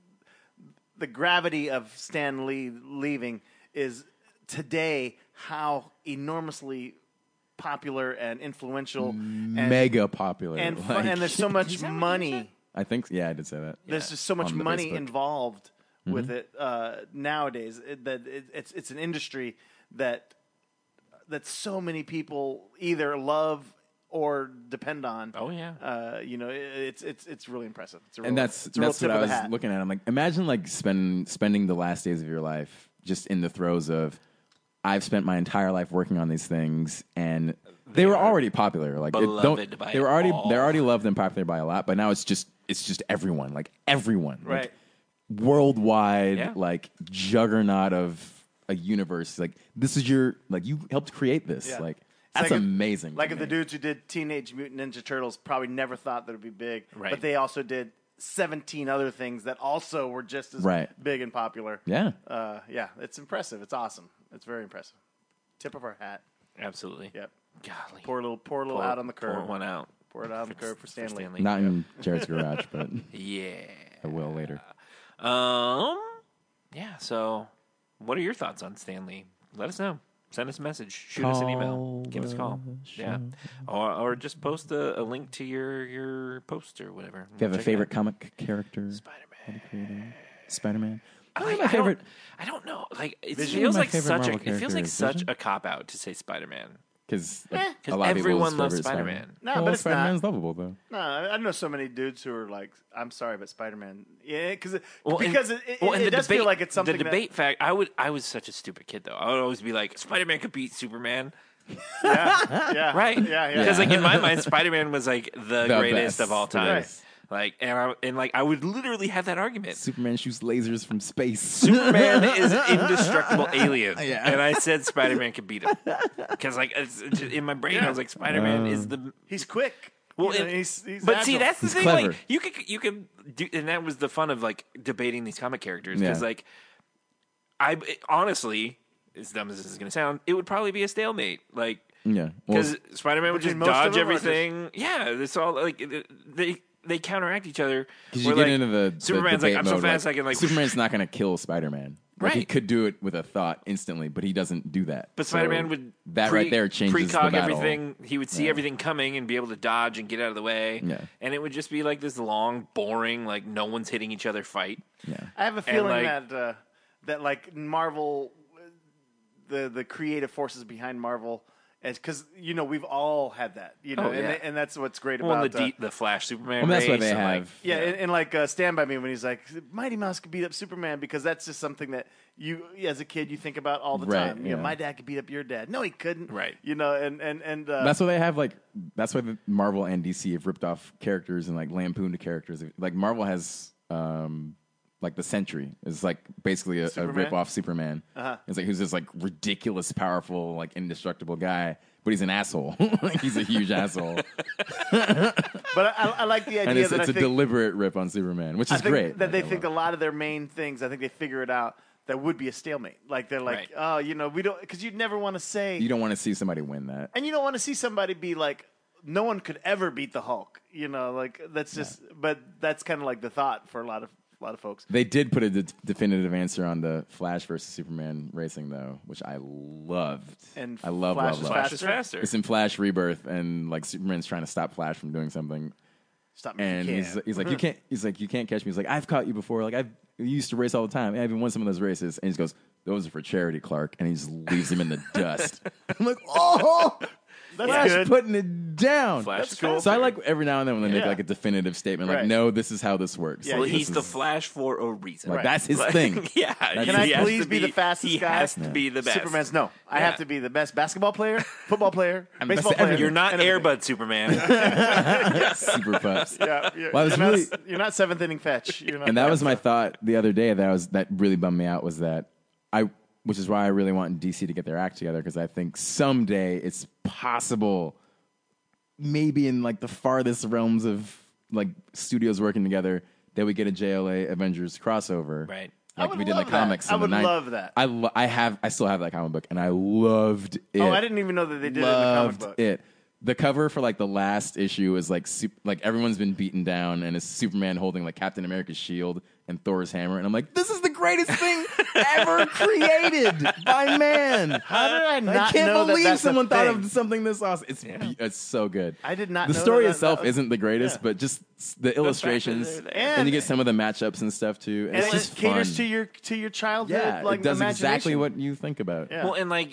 the gravity of Stan Lee leaving is today how enormously popular and influential and Mega popular. and, fu- Like, and there's so much money. I think, yeah, I did say that. There's just so much On the money Facebook. involved with it uh, nowadays it, that it, it's it's an industry that that so many people either love or depend on. Oh yeah, Uh, you know, it, it's it's it's really impressive. It's a real, And that's it's a real that's tip what I of the was hat. looking at. I'm like, imagine like spend, spending the last days of your life just in the throes of, I've spent my entire life working on these things, and they, were already popular. Like, it beloved don't, by they were already all. they're already loved and popular by a lot. But now it's just it's just everyone, like everyone, like, Right. worldwide, Yeah. like juggernaut of a universe. Like, this is your like you helped create this. Yeah. Like, It's that's like if- amazing. to Like if the me. dudes who did Teenage Mutant Ninja Turtles probably never thought that it'd be big, Right. but they also did seventeen other things that also were just as Right. big and popular. yeah. Uh, yeah, it's impressive. It's awesome. It's very impressive. Tip of our hat. absolutely. Yep. Golly, Pour a little, pour a little Pour- out on the curb. Pour one out. Pour it out on the curb for Stanley. Stanley. Not in Jared's garage, but Yeah. I will later. Um. Yeah. So, what are your thoughts on Stanley? Let us know. Send us a message. Shoot us an email. Call Give us a call. the Yeah. Or or just post a, a link to your your post or whatever. If you have a Check it favorite out. comic character, Spider-Man. Spider Man. I Like, think my I don't- favorite. I don't know. Like it Vision feels my like favorite such a. Marvel It feels character like is such Vision. a cop out to say Spider-Man. Because Eh. Because a lot of everyone people's loves favorite Spider-Man. No, well, but it's Spider Man's not. lovable though. No, I I know so many dudes who are like, "I'm sorry, but Spider-Man." Yeah, because Well, and- because it, it, well, and it the does debate, feel like it's something The that- debate fact. I would. I was such a stupid kid though. I would always be like, Spider-Man could beat Superman. yeah, yeah, Right? yeah, yeah. Because like in my mind, Spider-Man was like the, The greatest best. of all The time. best. Like and I, and like I would literally have that argument. Superman shoots lasers from space. Superman is an indestructible alien, Yeah. and I said Spider-Man could beat him because like it's, it's just- in my brain I was like Spider-Man is the He's quick. well, You know, and- he's, he's but see agile. that's the He's thing. clever. Like you could you could do, and that was the fun of like debating these comic characters because Yeah. like I honestly as dumb as this is going to sound, it would probably be a stalemate. Like, Yeah. because Spider-Man would just between most of dodge them, or everything. Yeah, it's all like they they counteract each other. Because you Where, get like, into the the Superman's like, debate I'm so mode, fast, I can like. Superman's not going to kill Spider-Man. Like, He Right. could do it with a thought instantly, but he doesn't do that. But So Spider-Man would that pre- right there changes the precog battle. everything. He would see Yeah. everything coming and be able to dodge and get out of the way. Yeah. And it would just be like this long, boring, like no one's hitting each other fight. Yeah. I have a feeling like- that uh, that like Marvel, the the creative forces behind Marvel, because you know we've all had that, you know, Oh, and, yeah. and that's what's great Well, about the uh, D- the Flash Superman. Well, that's why race they and, like, have. yeah, And, and like uh, Stand By Me when he's like Mighty Mouse could beat up Superman, because that's just something that you as a kid you think about all the Right, time. You know, yeah. my dad could beat up your dad. No, he couldn't. Right. You know, and and and uh, That's why they have like. That's why the Marvel and D C have ripped off characters and like lampooned characters. Like Marvel has, um, like the Sentry is like basically a, a Superman? rip off Superman. Uh-huh. It's like who's this like ridiculous, powerful, like indestructible guy, but he's an asshole. Like he's a huge asshole, but I, I like the idea and it's, that it's I a think, deliberate rip on Superman, which I is think great. that they Like, I think a love lot of their main things. I think they figure it out. That would be a stalemate. Like they're like, Right. oh, you know, we don't, because you'd never want to say it. You don't want to see somebody win that. And you don't want to see somebody be like, no one could ever beat the Hulk. You know, like that's just. But that's kind of like the thought for a lot of a lot of folks. They did put a de- definitive answer on the Flash versus Superman racing, though, which I loved. And I love, Flash love, is love. Flash is Faster? faster. It's in Flash Rebirth, and like Superman's trying to stop Flash from doing something, Stop me and if you he's can. he's like, you can't. He's like, you can't catch me. He's like, I've caught you before. Like I've you used to race all the time. I even won some of those races. And he just goes, those are for charity, Clark. And he just leaves him in the dust. I'm like, oh, That's Flash good. putting it down. Flash That's is cool. So I faster. like every now and then when they make Yeah. like a definitive statement, like, Right. no, this is how this works. Yeah, Well, Like, he's this the is- Flash for a reason. Like, Right. that's his Like, thing. Yeah. That's- Can I he has please to be the fastest He guy? has to be the best. Superman's no. I Yeah. have to be the best basketball player, football player, I'm the baseball best player. everything. You're not and everything. Airbud Superman. Super pups. Yeah, you're, Well, I was you're, really- not, you're not seventh inning fetch. You're not And that was my so- thought the other day. That was that really bummed me out. Was that I, which is why I really want D C to get their act together, because I think someday it's possible, maybe in like the farthest realms of like studios working together, that we get a J L A Avengers crossover, Right. I Like would we did in the love that. comics. I in would the love that. I lo- I have I still have that comic book, and I loved it. Oh, I didn't even know that they did loved it in the comic book. it. The cover for like the last issue is like sup- like everyone's been beaten down, and it's Superman holding like Captain America's shield and Thor's hammer, and I'm like, this is the greatest thing ever created by man. How did I not I can't know that believe that's a someone thought thing? of something this awesome. It's be- it's so good. I did not The know story that that- itself that was- isn't the greatest, yeah. but just s- the illustrations, they're there. and, And- you get some of the matchups and stuff too. And And it's it just caters fun. to your to your childhood. yeah, like it does exactly imagination. what you think about. Yeah. Well, and like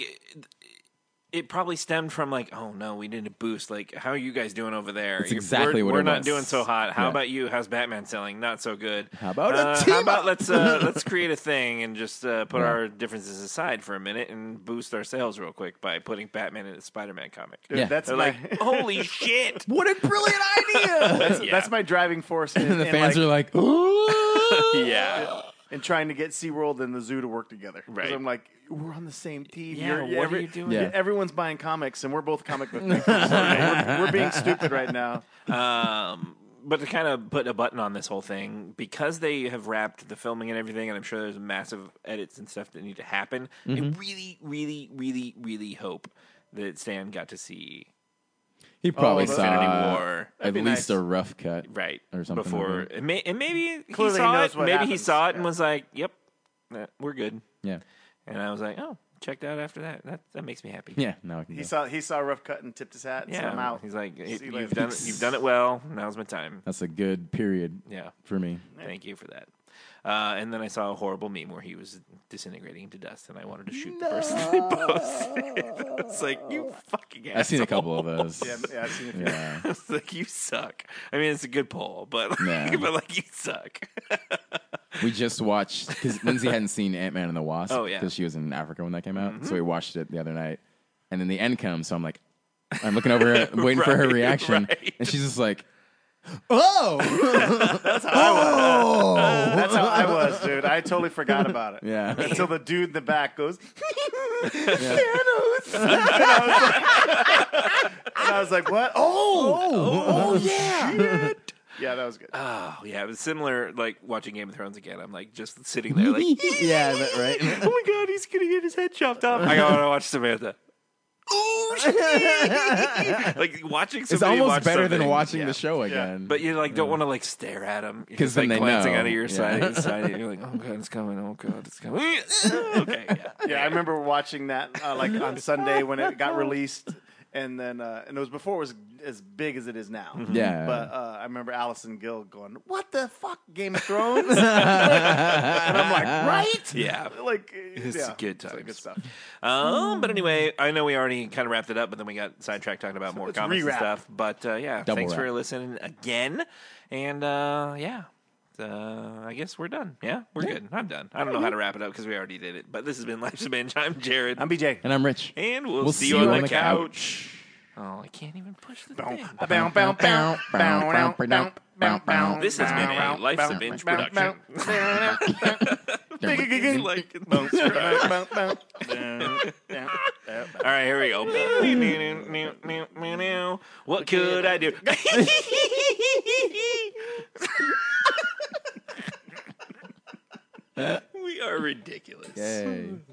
it probably stemmed from like, oh no, we need a boost. Like, how are you guys doing over there? It's You're- exactly we're, what we're it not was. doing so hot. How Yeah. about you? How's Batman selling? Not so good. How about a uh, team How about up? let's uh, let's create a thing and just uh, put Yeah. our differences aside for a minute and boost our sales real quick by putting Batman in a Spider-Man comic. Dude, Yeah. that's They're my like, holy shit! What a brilliant idea! that's, Yeah. that's my driving force. In, and the in, fans like, are like, ooh. Yeah. in trying to get SeaWorld and the zoo to work together. 'Cause Right. I'm like, we're on the same team. Yeah, You're, what are every- you doing? Yeah. Everyone's buying comics, and we're both comic book makers. we're, we're being stupid right now. Um, but to kind of put a button on this whole thing, because they have wrapped the filming and everything, and I'm sure there's massive edits and stuff that need to happen, I really, really, really, really hope that Stan got to see He probably Oh, saw Infinity War. at That'd be least nice. a rough cut, right or something before, like that. and, may, and maybe he Clearly he saw knows it. what Maybe he happens, saw it and yeah. was like, "Yep, uh, we're good." Yeah, And I was like, "Oh, checked out after that. That that makes me happy." yeah. Now I can He go. saw he saw a rough cut and tipped his hat. And said, I'm Yeah, out. he's like, See you "You've later." done it. You've done it well. Now's my time." That's a good period Yeah. for me. Thank you for that. Uh, and then I saw a horrible meme where he was disintegrating into dust, and I wanted to shoot the person that posted. I was like, "You fucking asshole!" I've seen a couple of those. Yeah, yeah, I've seen it. Yeah. I was like, "You suck." I mean, it's a good poll, but like, Yeah. but like, you suck. We just watched because Lindsay hadn't seen Ant Man and the Wasp. Oh, yeah. because she was in Africa when that came out. So we watched it the other night, and then the end comes. So I'm like, I'm looking over, her, waiting for her Right, reaction, right. and she's just like, "Oh, That's how I was, dude. I totally forgot about it. yeah." Until the dude in the back goes, Yeah. and I was like, what? Oh, oh, yeah. Yeah, that was good. Oh yeah, it was similar. Like watching Game of Thrones again. I'm like just sitting there, like, yeah, that, right. "Oh my god, he's gonna get his head chopped off. I gotta watch Samantha. Ooh, shit. Like watching It's somebody almost watch better than something, watching yeah. the show again. But you like don't want to like stare at him 'Cause then like, they glancing know. out of your Yeah. side, side. You're like, oh god, it's coming. Oh god, it's coming. Okay, yeah. Yeah, I remember watching that uh, like on Sunday when it got released, and then uh, and it was before it was as big as it is now. Yeah. But uh, I remember Allison Gill going, "What the fuck, Game of Thrones?" And I'm like, "Right? Yeah. Like, It's yeah, good so times. good stuff." Um, but anyway, I know we already kind of wrapped it up, but then we got sidetracked talking about more let's comics and rewrap. stuff. But uh, yeah, Double thanks for wrap. listening again. And uh, yeah, uh, I guess we're done. Yeah, we're good. I'm done. I don't know how to wrap it up because we already did it. But this has been Life's a Binge. I'm Jared. I'm B J. And I'm Rich. and we'll, We'll see, you on, the, couch. couch. Oh, I can't even push the Bow, thing. bow, bow, bow, bow, bow, bow, bow, bow. This has been a Bow, Life's a bow, Binge bow, production. bow, Like it most. bow, bow, bow. All right, here we go. What could I do? We are ridiculous. Yay.